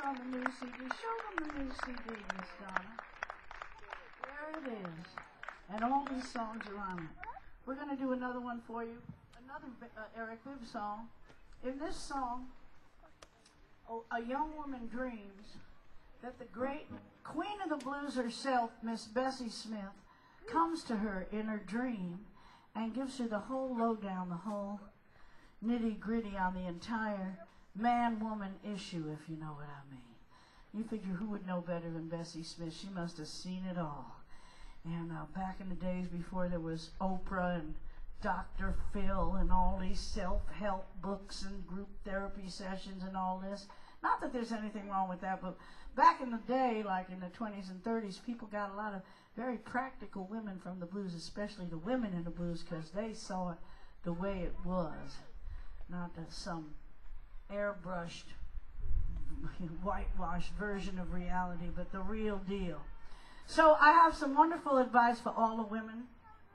on the new CD. Show them the new CD, Miss Donna. There it is. And all these songs are on it. We're going to do another one for you. Another Eric Bibb song. In this song, a young woman dreams that the great queen of the blues herself, Miss Bessie Smith, comes to her in her dream and gives her the whole lowdown, the whole nitty-gritty on the entire man-woman issue, if you know what I mean. You figure who would know better than Bessie Smith? She must have seen it all. And back in the days before there was Oprah and Dr. Phil and all these self-help books and group therapy sessions and all this. Not that there's anything wrong with that, but back in the day, like in the 20s and 30s, people got a lot of very practical women from the blues, especially the women in the blues, because they saw it the way it was, not some airbrushed, whitewashed version of reality, but the real deal. So I have some wonderful advice for all the women.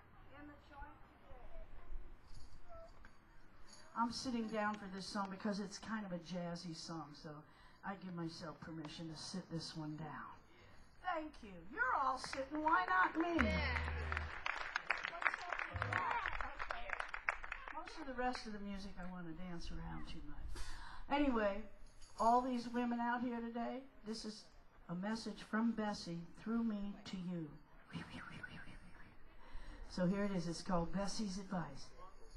I'm sitting down for this song because it's kind of a jazzy song, so I give myself permission to sit this one down. Thank you. You're all sitting. Why not me? Most of the rest of the music I want to dance around too much. Anyway, all these women out here today, this is a message from Bessie through me to you. So here it is. It's called Bessie's Advice.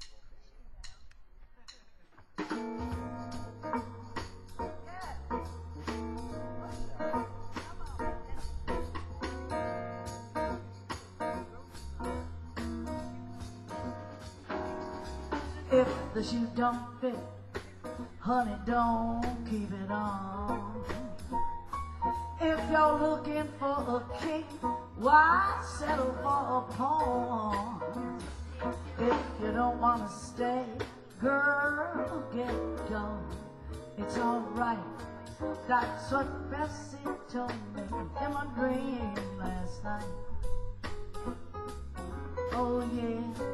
If the shoe don't fit, honey, don't keep it on. If you're looking for a kick, why settle for a pawn? If you don't want to stay, girl, get gone. It's alright. That's what Bessie told me in my dream last night. Oh yeah.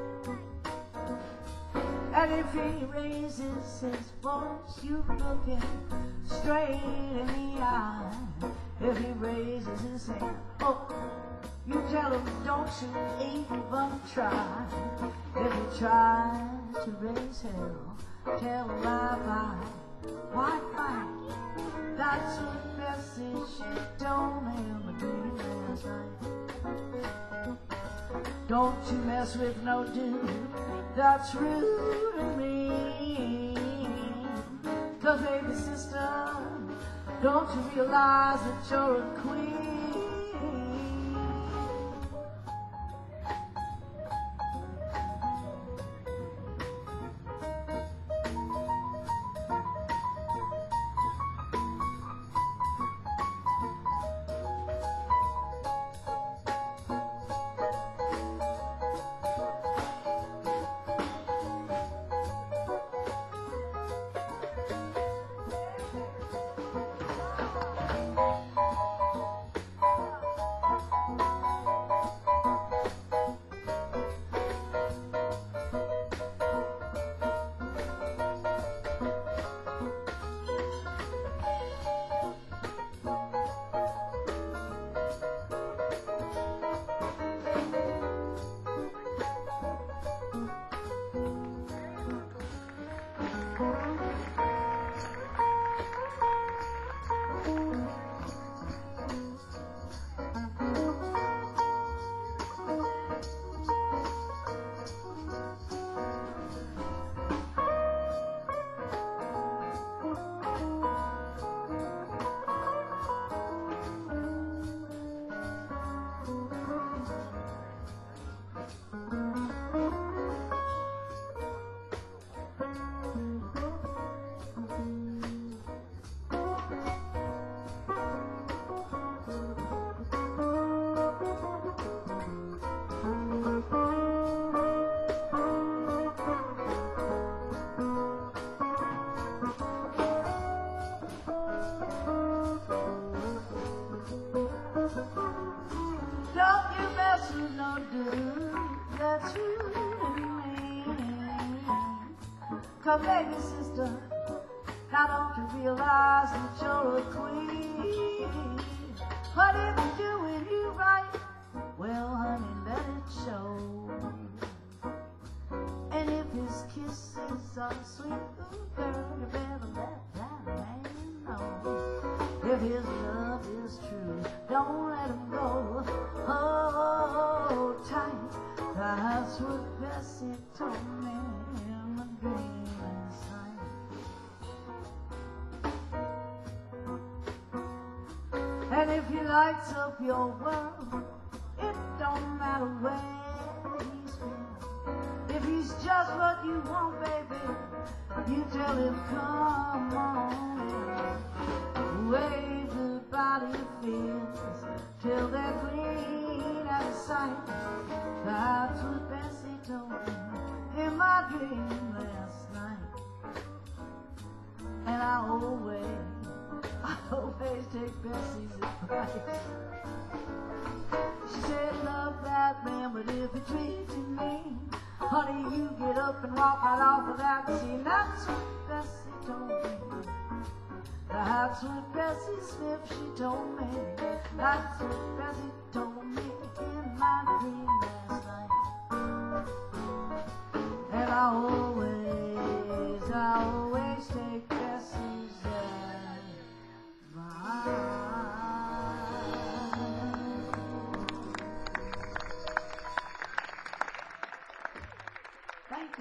And if he raises his voice, you look him straight in the eye. If he raises his hand, oh, you tell him, don't you even try. If he tries to raise hell, tell him bye-bye. Why fight? That's what Bessie, she told me in my dream last night. Don't you mess with no dude that's rude to me. 'Cause baby sister, don't you realize that you're a queen? Come baby sister, now don't you realize that you're a queen. But if you're doing you right, well, honey, let it show. And if his kisses are sweet, ooh, girl, you better let that man know. If his love is true, don't let him go. Hold tight, that's what Bessie told me in my dream last night. And if he lights up your world, it don't matter where he's been. If he's just what you want, baby, you tell him, come on in. Wave goodbye to your fears till they're clean out of sight. That's what Bessie told me in my dream last night. And I always take Bessie's advice. She said, love that man, but if he treats you mean, honey, you get up and walk right off of that scene. That's what Bessie told me. That's what Bessie Smith, she told me. That's what Bessie told me in my dream last night. And I always take Bessie's advice. Thank you.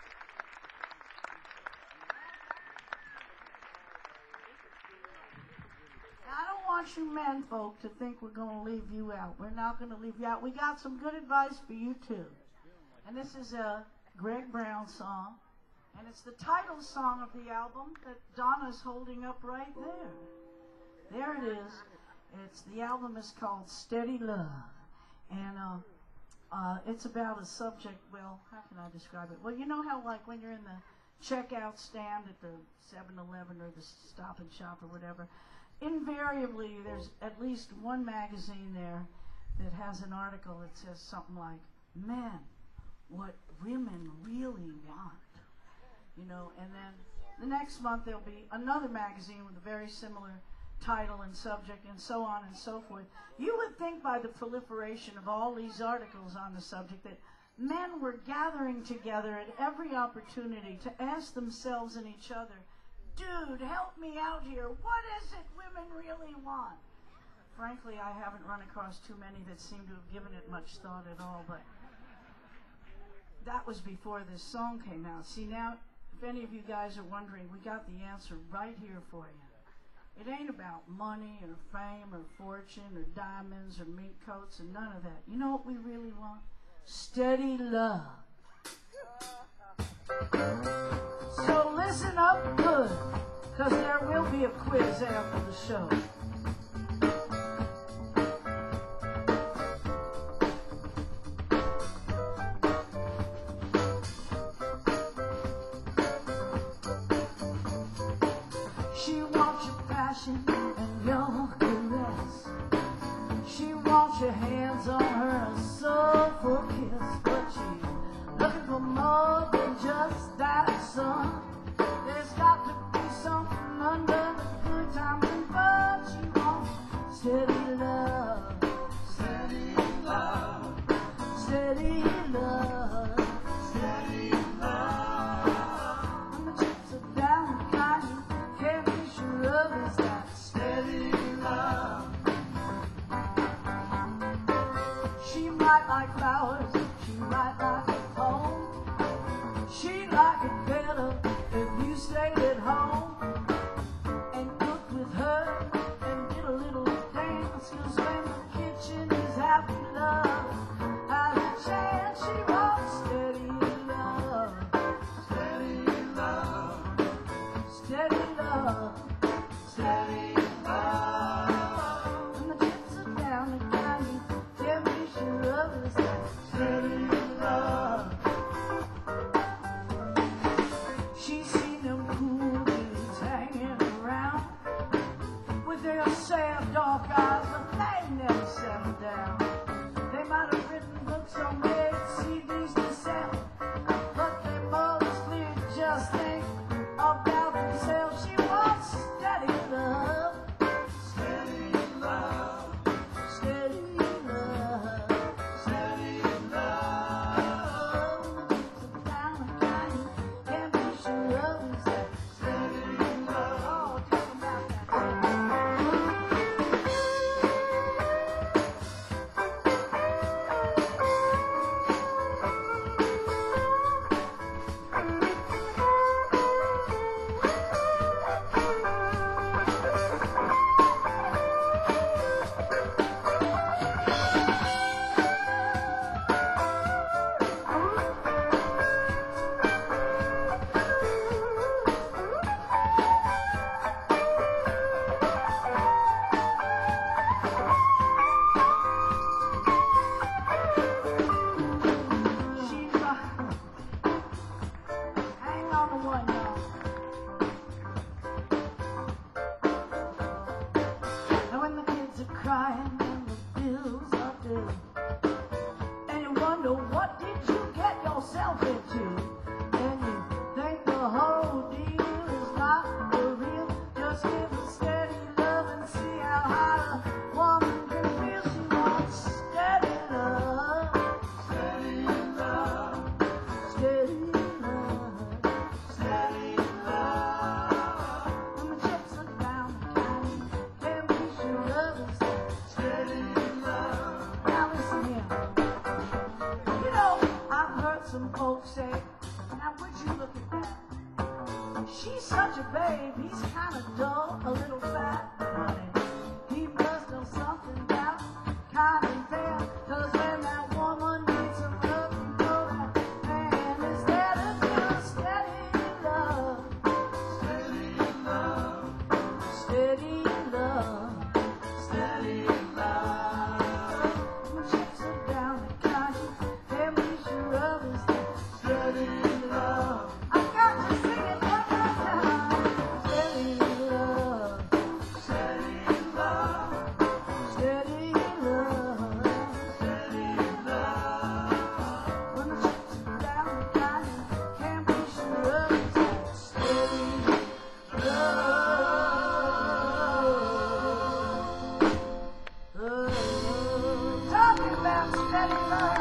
Now, I don't want you men folk to think we're going to leave you out. We're not going to leave you out. We got some good advice for you too. And this is a Greg Brown song. And it's the title song of the album that Donna's holding up right there. There it is. The album is called Steady Love. And it's about a subject, well, how can I describe it? Well, you know how like when you're in the checkout stand at the 7-Eleven or the Stop and Shop or whatever, invariably there's at least one magazine there that has an article that says something like, men, what women really want. You know, and then the next month there'll be another magazine with a very similar title and subject and so on and so forth. You would think by the proliferation of all these articles on the subject that men were gathering together at every opportunity to ask themselves and each other, dude, help me out here. What is it women really want? Frankly, I haven't run across too many that seem to have given it much thought at all, but that was before this song came out. See, now, if any of you guys are wondering, we got the answer right here for you. It ain't about money or fame or fortune or diamonds or mink coats and none of that. You know what we really want? Steady love. So listen up good, because there will be a quiz after the show. She wants your passion and your caress. She wants your hands on her soulful kiss. But she's looking for more than just that, son. There's got to be something under the good times and fun. She wants steady love, steady love, steady love, steady love. And the chips are down the kind can't be sure of is that steady love. She might like flowers, she might like a home. She'd like it better if you stayed at home and cooked with her and did a little dance. 'Cause when the kitchen is happy love has a chance, she wants steady love, steady love, steady love, steady love. And the chips are down the county, can't be sure of is that steady love. She's seen them cool dudes hanging around with their sad dark eyes, but they never settle down. They might have written books or made CDs to sell, but they mostly just think about themselves. She wants crying and the bills are due. And you wonder, what did you get yourself into? And you think the whole deal is not for real. Just give a steady love and see how high a woman can feel. She wants steady love, steady love, steady love, steady love. When the chips are down, can't be sure love is steady love. Now listen here. You know, I've heard some folks say, now would you look at that? She's such a babe, he's kind of dull, a little fat, honey. He must know something about kind and fair, 'cause when that woman needs some love, you know that man is there to give steady love, steady love, steady love, steady love. When chips are down and counting, can't be sure of is steady love. I got to sing it one more time. Steady love, steady love, steady love, steady love. When the chips are down and counting, can't be sure of is steady love. Talking about steady love.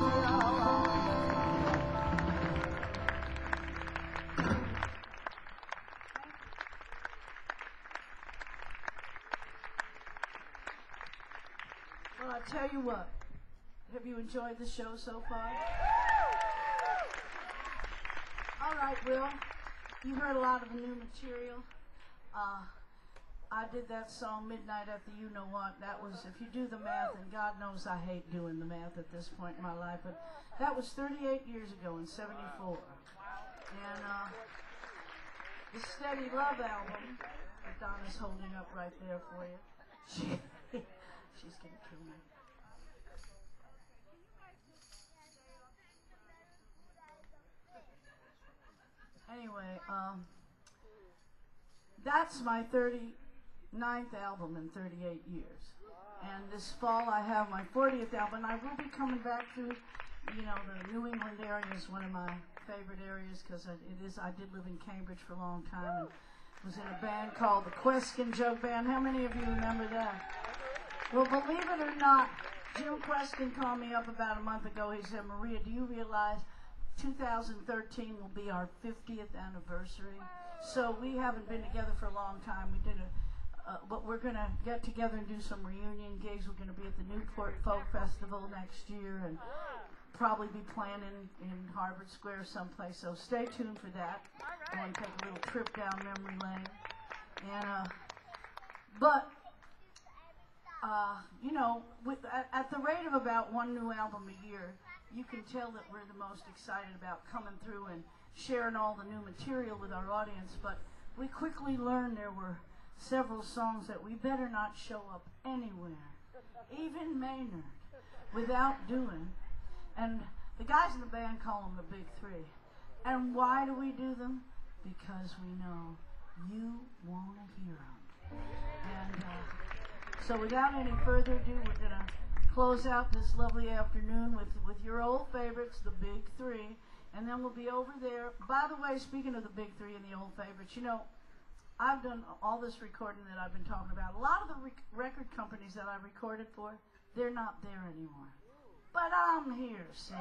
Well, I tell you what, have you enjoyed the show so far? All right, Will, you heard a lot of the new material. I did that song, Midnight at the You Know What. That was, if you do the math, and God knows I hate doing the math at this point in my life, but that was 38 years ago in '74. And the Steady Love album that Donna's holding up right there for you. She's going to kill me. Anyway, that's my 39th album in 38 years. And this fall I have my 40th album. I will be coming back through, you know, the New England area is one of my favorite areas because I did live in Cambridge for a long time and was in a band called the Queskin Jug Band. How many of you remember that? Well, believe it or not, Jim Queskin called me up about a month ago. He said, Maria, do you realize 2013 will be our 50th anniversary? So we haven't been together for a long time. We did but we're going to get together and do some reunion gigs. We're going to be at the Newport Folk Festival next year and probably be playing in Harvard Square someplace. So stay tuned for that. I want to take a little trip down memory lane. And you know, at the rate of about one new album a year, you can tell that we're the most excited about coming through and sharing all the new material with our audience. But we quickly learned there were several songs that we better not show up anywhere, even Maynard, without doing. And the guys in the band call them the Big Three. And why do we do them? Because we know you want to hear them. And so without any further ado, we're going to close out this lovely afternoon with your old favorites, the Big Three. And then we'll be over there. By the way, speaking of the Big Three and the old favorites, you know, I've done all this recording that I've been talking about. A lot of the record companies that I recorded for, they're not there anymore. But I'm here, see?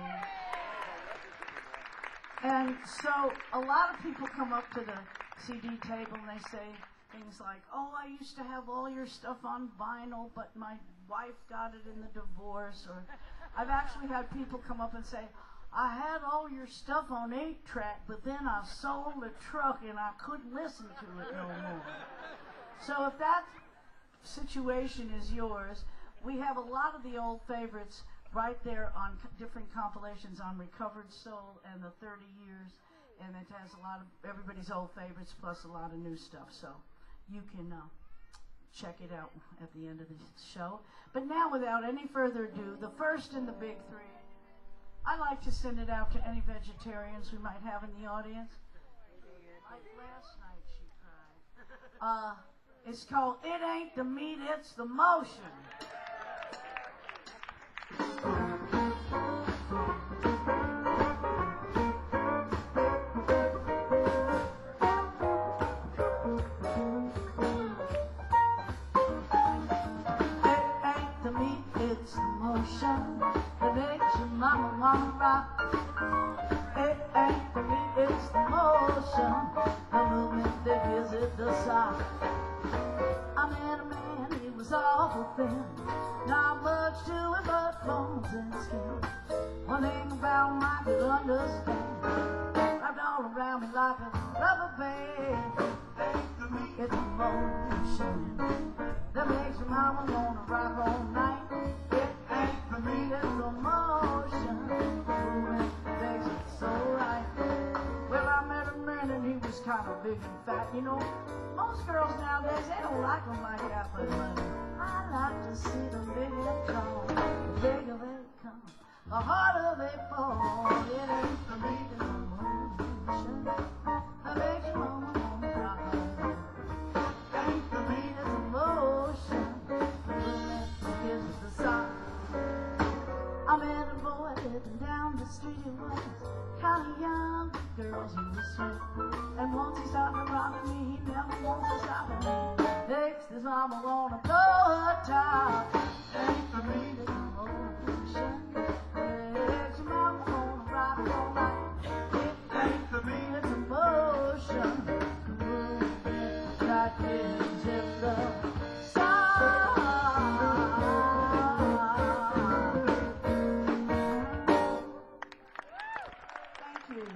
And so a lot of people come up to the CD table and they say things like, oh, I used to have all your stuff on vinyl, but my wife got it in the divorce. Or I've actually had people come up and say, I had all your stuff on 8-track, but then I sold the truck and I couldn't listen to it no more. So if that situation is yours, we have a lot of the old favorites right there on different compilations on Recovered Soul and the 30 Years, and it has a lot of everybody's old favorites plus a lot of new stuff. So you can check it out at the end of the show. But now, without any further ado, the first in the Big Three. I'd like to send it out to any vegetarians we might have in the audience. Like last night she cried. It's called It Ain't the Meat, It's the Motion. It's the motion that makes your mama wanna rock. It ain't the beat, it's the motion, the movement that gives it the sock. I met a man, he was awful thin, not much to him but bones and skin. One thing about him I could understand, wrapped all around me like a rubber band. It's the motion that makes your mama wanna rock all night. It ain't the beat, it's the motion, movement that makes it so right. Well, I met a man and he was kind of big and fat. You know, most girls nowadays, they don't like them like that, but I like to see them big and tall. The bigger they come, the harder they fall. It ain't the beat, it's the motion that makes your mama wanna rock all night. Ain't the beat, it's the motion, the movement that gives it the sign. I met a boy living down the street. He was kinda young, but girls he was sweet. And once he started rocking me, he never wants to stop me. Makes his mama wanna blow her top. Ain't the beat, it's the motion, makes your mama wanna rock all night. It ain't the beat, it's the motion, the movement that gives it the sign. Thank you.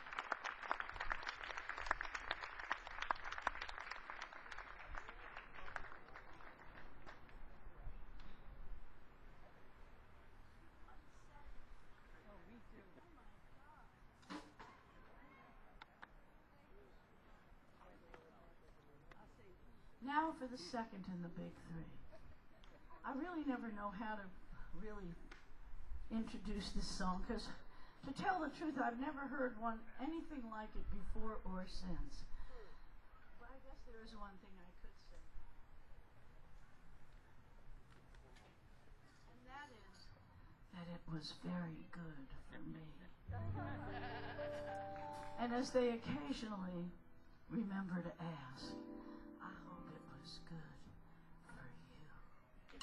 Now for the second in the big three. I really never know how to really introduce this song because, to tell the truth, I've never heard anything like it before or since. But I guess there is one thing I could say. And that is that it was very good for me. And as they occasionally remember to ask, I hope it was good for you.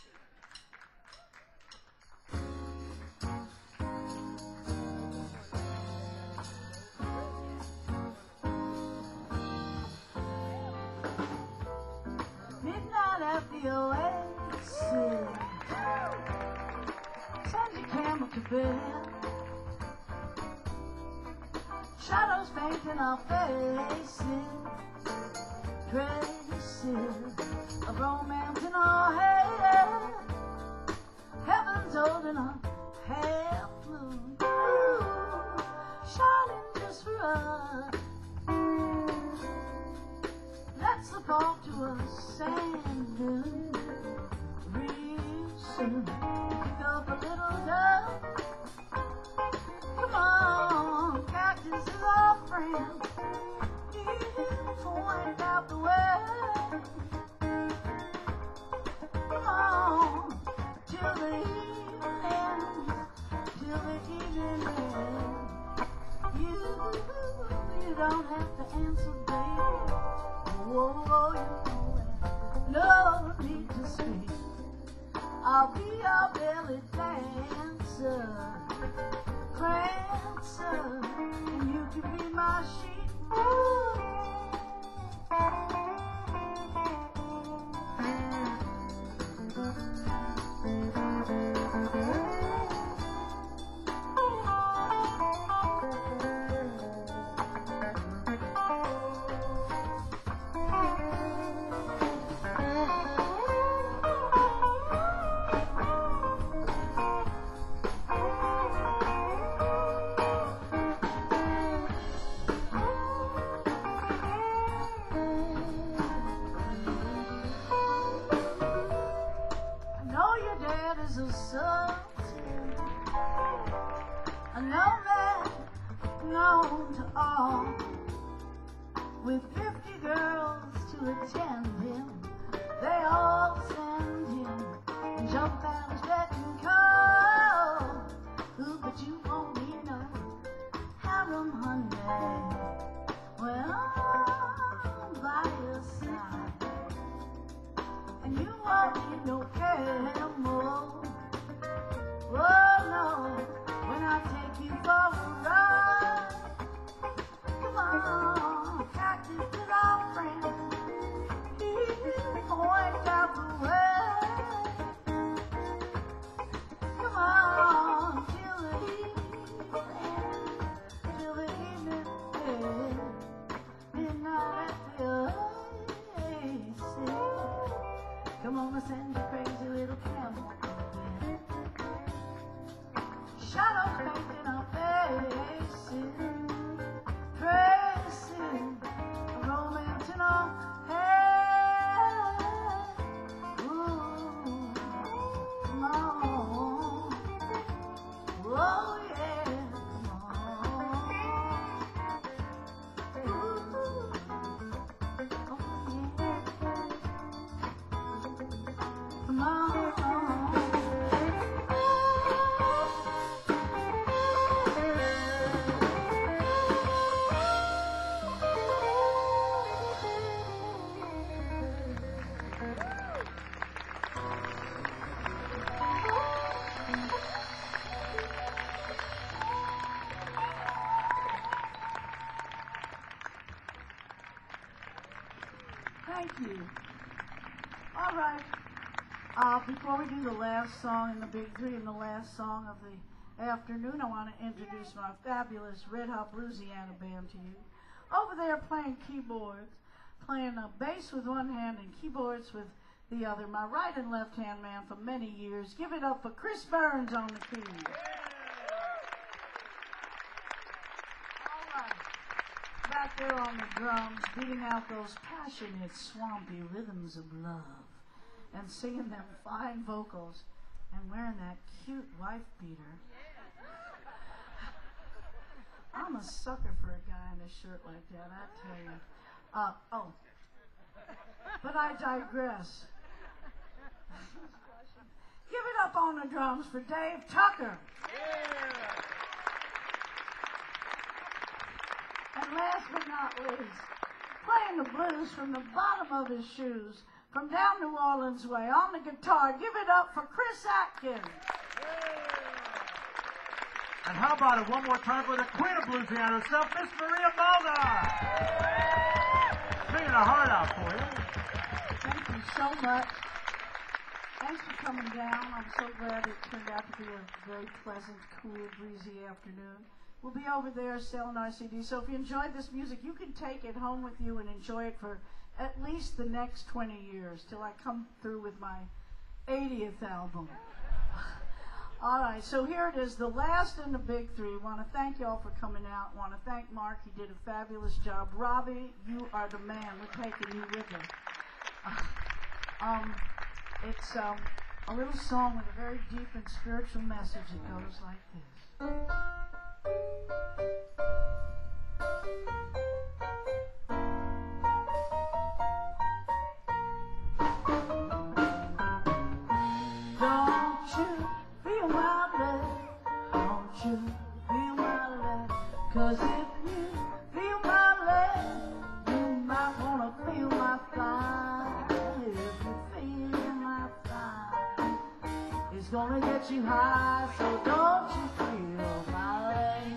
Midnight at the Oasis, send your camera to bed. Shadows painting our faces, traces of romance in our head. Heaven's holding a half moon, shining just for us. Let's fall to a sand dune real soon. Pick up a little dove. Come on, cactus is our friend. Point out the way. Come on, till the evening, till the evening ends. You don't have to answer, baby. Whoa, you no need to speak. I'll be your belly dancer, prancer, and you can be my sheep. and you won't need no camel. Oh no, when I take you for a ride, come on, cactus is our friend. Point out the way. Come on, till the evening, midnight at the oasis. Come on, send your crazy little camel. Shadows painting our faces, tracing romance in our head. Ooh, come on. Oh yeah, come on. Ooh, oh yeah. Come on. Thank you. All right. Before we do the last song in the Big Three and the last song of the afternoon, I want to introduce my fabulous Red Hot Louisiana band to you. Over there playing keyboards, playing bass with one hand and keyboards with the other. My right and left hand man for many years. Give it up for Chris Burns on the keys. All right. Back there on the drums, beating out those passionate, swampy rhythms of love and singing them fine vocals and wearing that cute wife beater. I'm a sucker for a guy in a shirt like that, I tell you. But I digress. Give it up on the drums for Dave Tucker. And last but not least, playing the blues from the bottom of his shoes, from down New Orleans way, on the guitar. Give it up for Chris Atkins. And how about it one more time for the Queen of Louisiana herself, Miss Maria Balda. Singing a heart out for you. Thank you so much. Thanks for coming down. I'm so glad it turned out to be a very pleasant, cool, breezy afternoon. We'll be over there selling our CDs. So if you enjoyed this music, you can take it home with you and enjoy it for at least the next 20 years till I come through with my 80th album. All right, so here it is, the last in the Big Three. Want to thank y'all for coming out. Want to thank Mark. He did a fabulous job. Robbie, you are the man. We're taking you with us. It's a little song with a very deep and spiritual message. It goes like this. Don't you feel my love? Don't you feel my love? 'Cause if you feel my love, you might wanna feel my fire. If you feel my fire, it's gonna get you high. So don't you feel my love?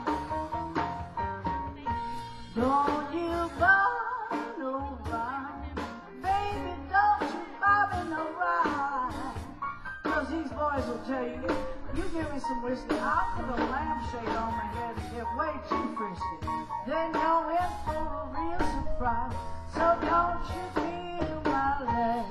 Don't you buy no ride, baby, don't you buy me no ride. 'Cause these boys will tell you, you give me some whiskey, I'll put a lampshade on my head and get way too frisky. Then you're in for a real surprise, so don't you feel my love?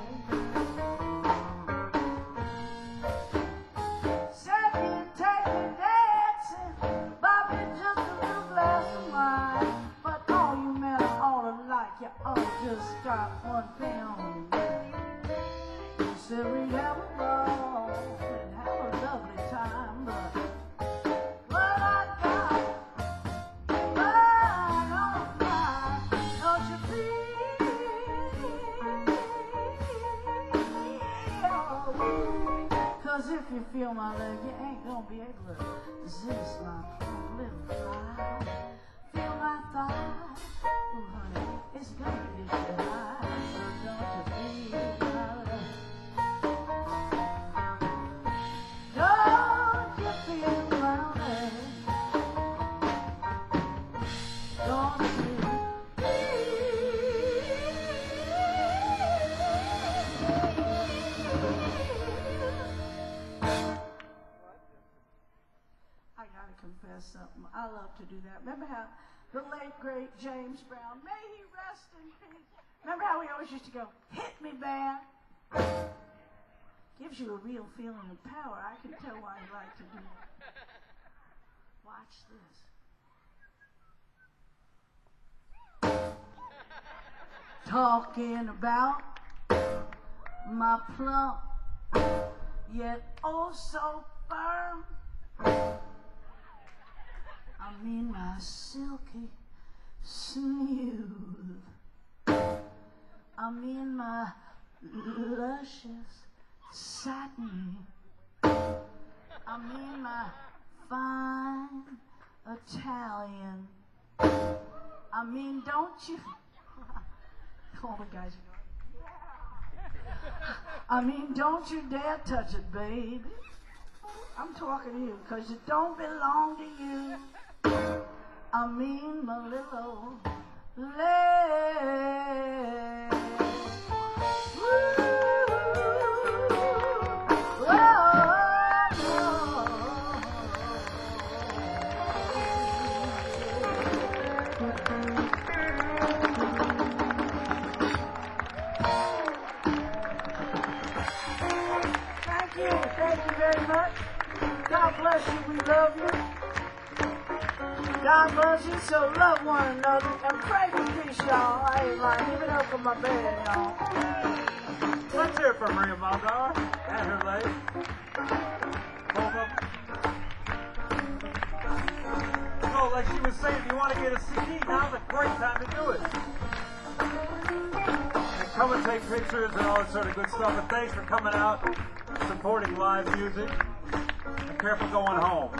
Said you take me dancing, buy me just a little glass of wine. But all you men ought to like, you ought to just got one thing on me. You said we have a ball and have a lovely time, but what I got, I don't mind. Don't you feel? 'Cause if you feel my love, you ain't gonna be able to resist my little fly. Feel my thigh, oh honey, it's gonna get you high. So don't you feel my love? that's something. I love to do that. Remember how the late, great James Brown, may he rest in peace. Remember how we always used to go, hit me, band. Gives you a real feeling of power. I can tell why you like to do it. Watch this. Talking about my plump, yet oh so firm. I mean my silky smooth. I mean my luscious satin. I mean my fine Italian. I mean, don't you? All the guys. I mean, don't you dare touch it, baby. I'm talking to you, 'cause it don't belong to you. I mean, my little old leg. Thank you very much. God bless you. We love you. God bless you. So love one another and pray for peace, y'all. I ain't lying. Give it up for my band, y'all. Let's hear it for Maria Muldaur and her lady. Both of them. So, like she was saying, if you want to get a CD, now's a great time to do it. And come and take pictures and all that sort of good stuff. And thanks for coming out, supporting live music. And careful going home.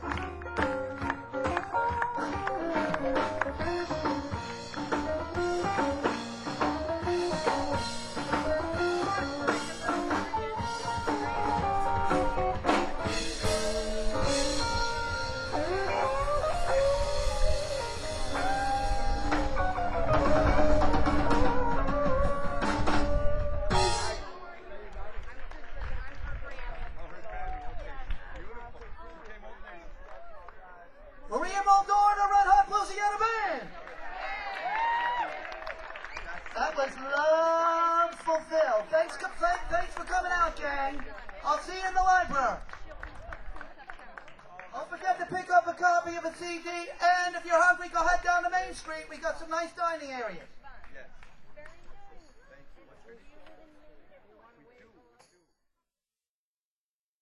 Maria Muldaur and the Red Hot Louisiana Band. That was love fulfilled. Thanks for coming out, gang. I'll see you in the library. Don't forget to pick up a copy of a CD, and if you're hungry, go head down to Main Street. We got some nice dining areas.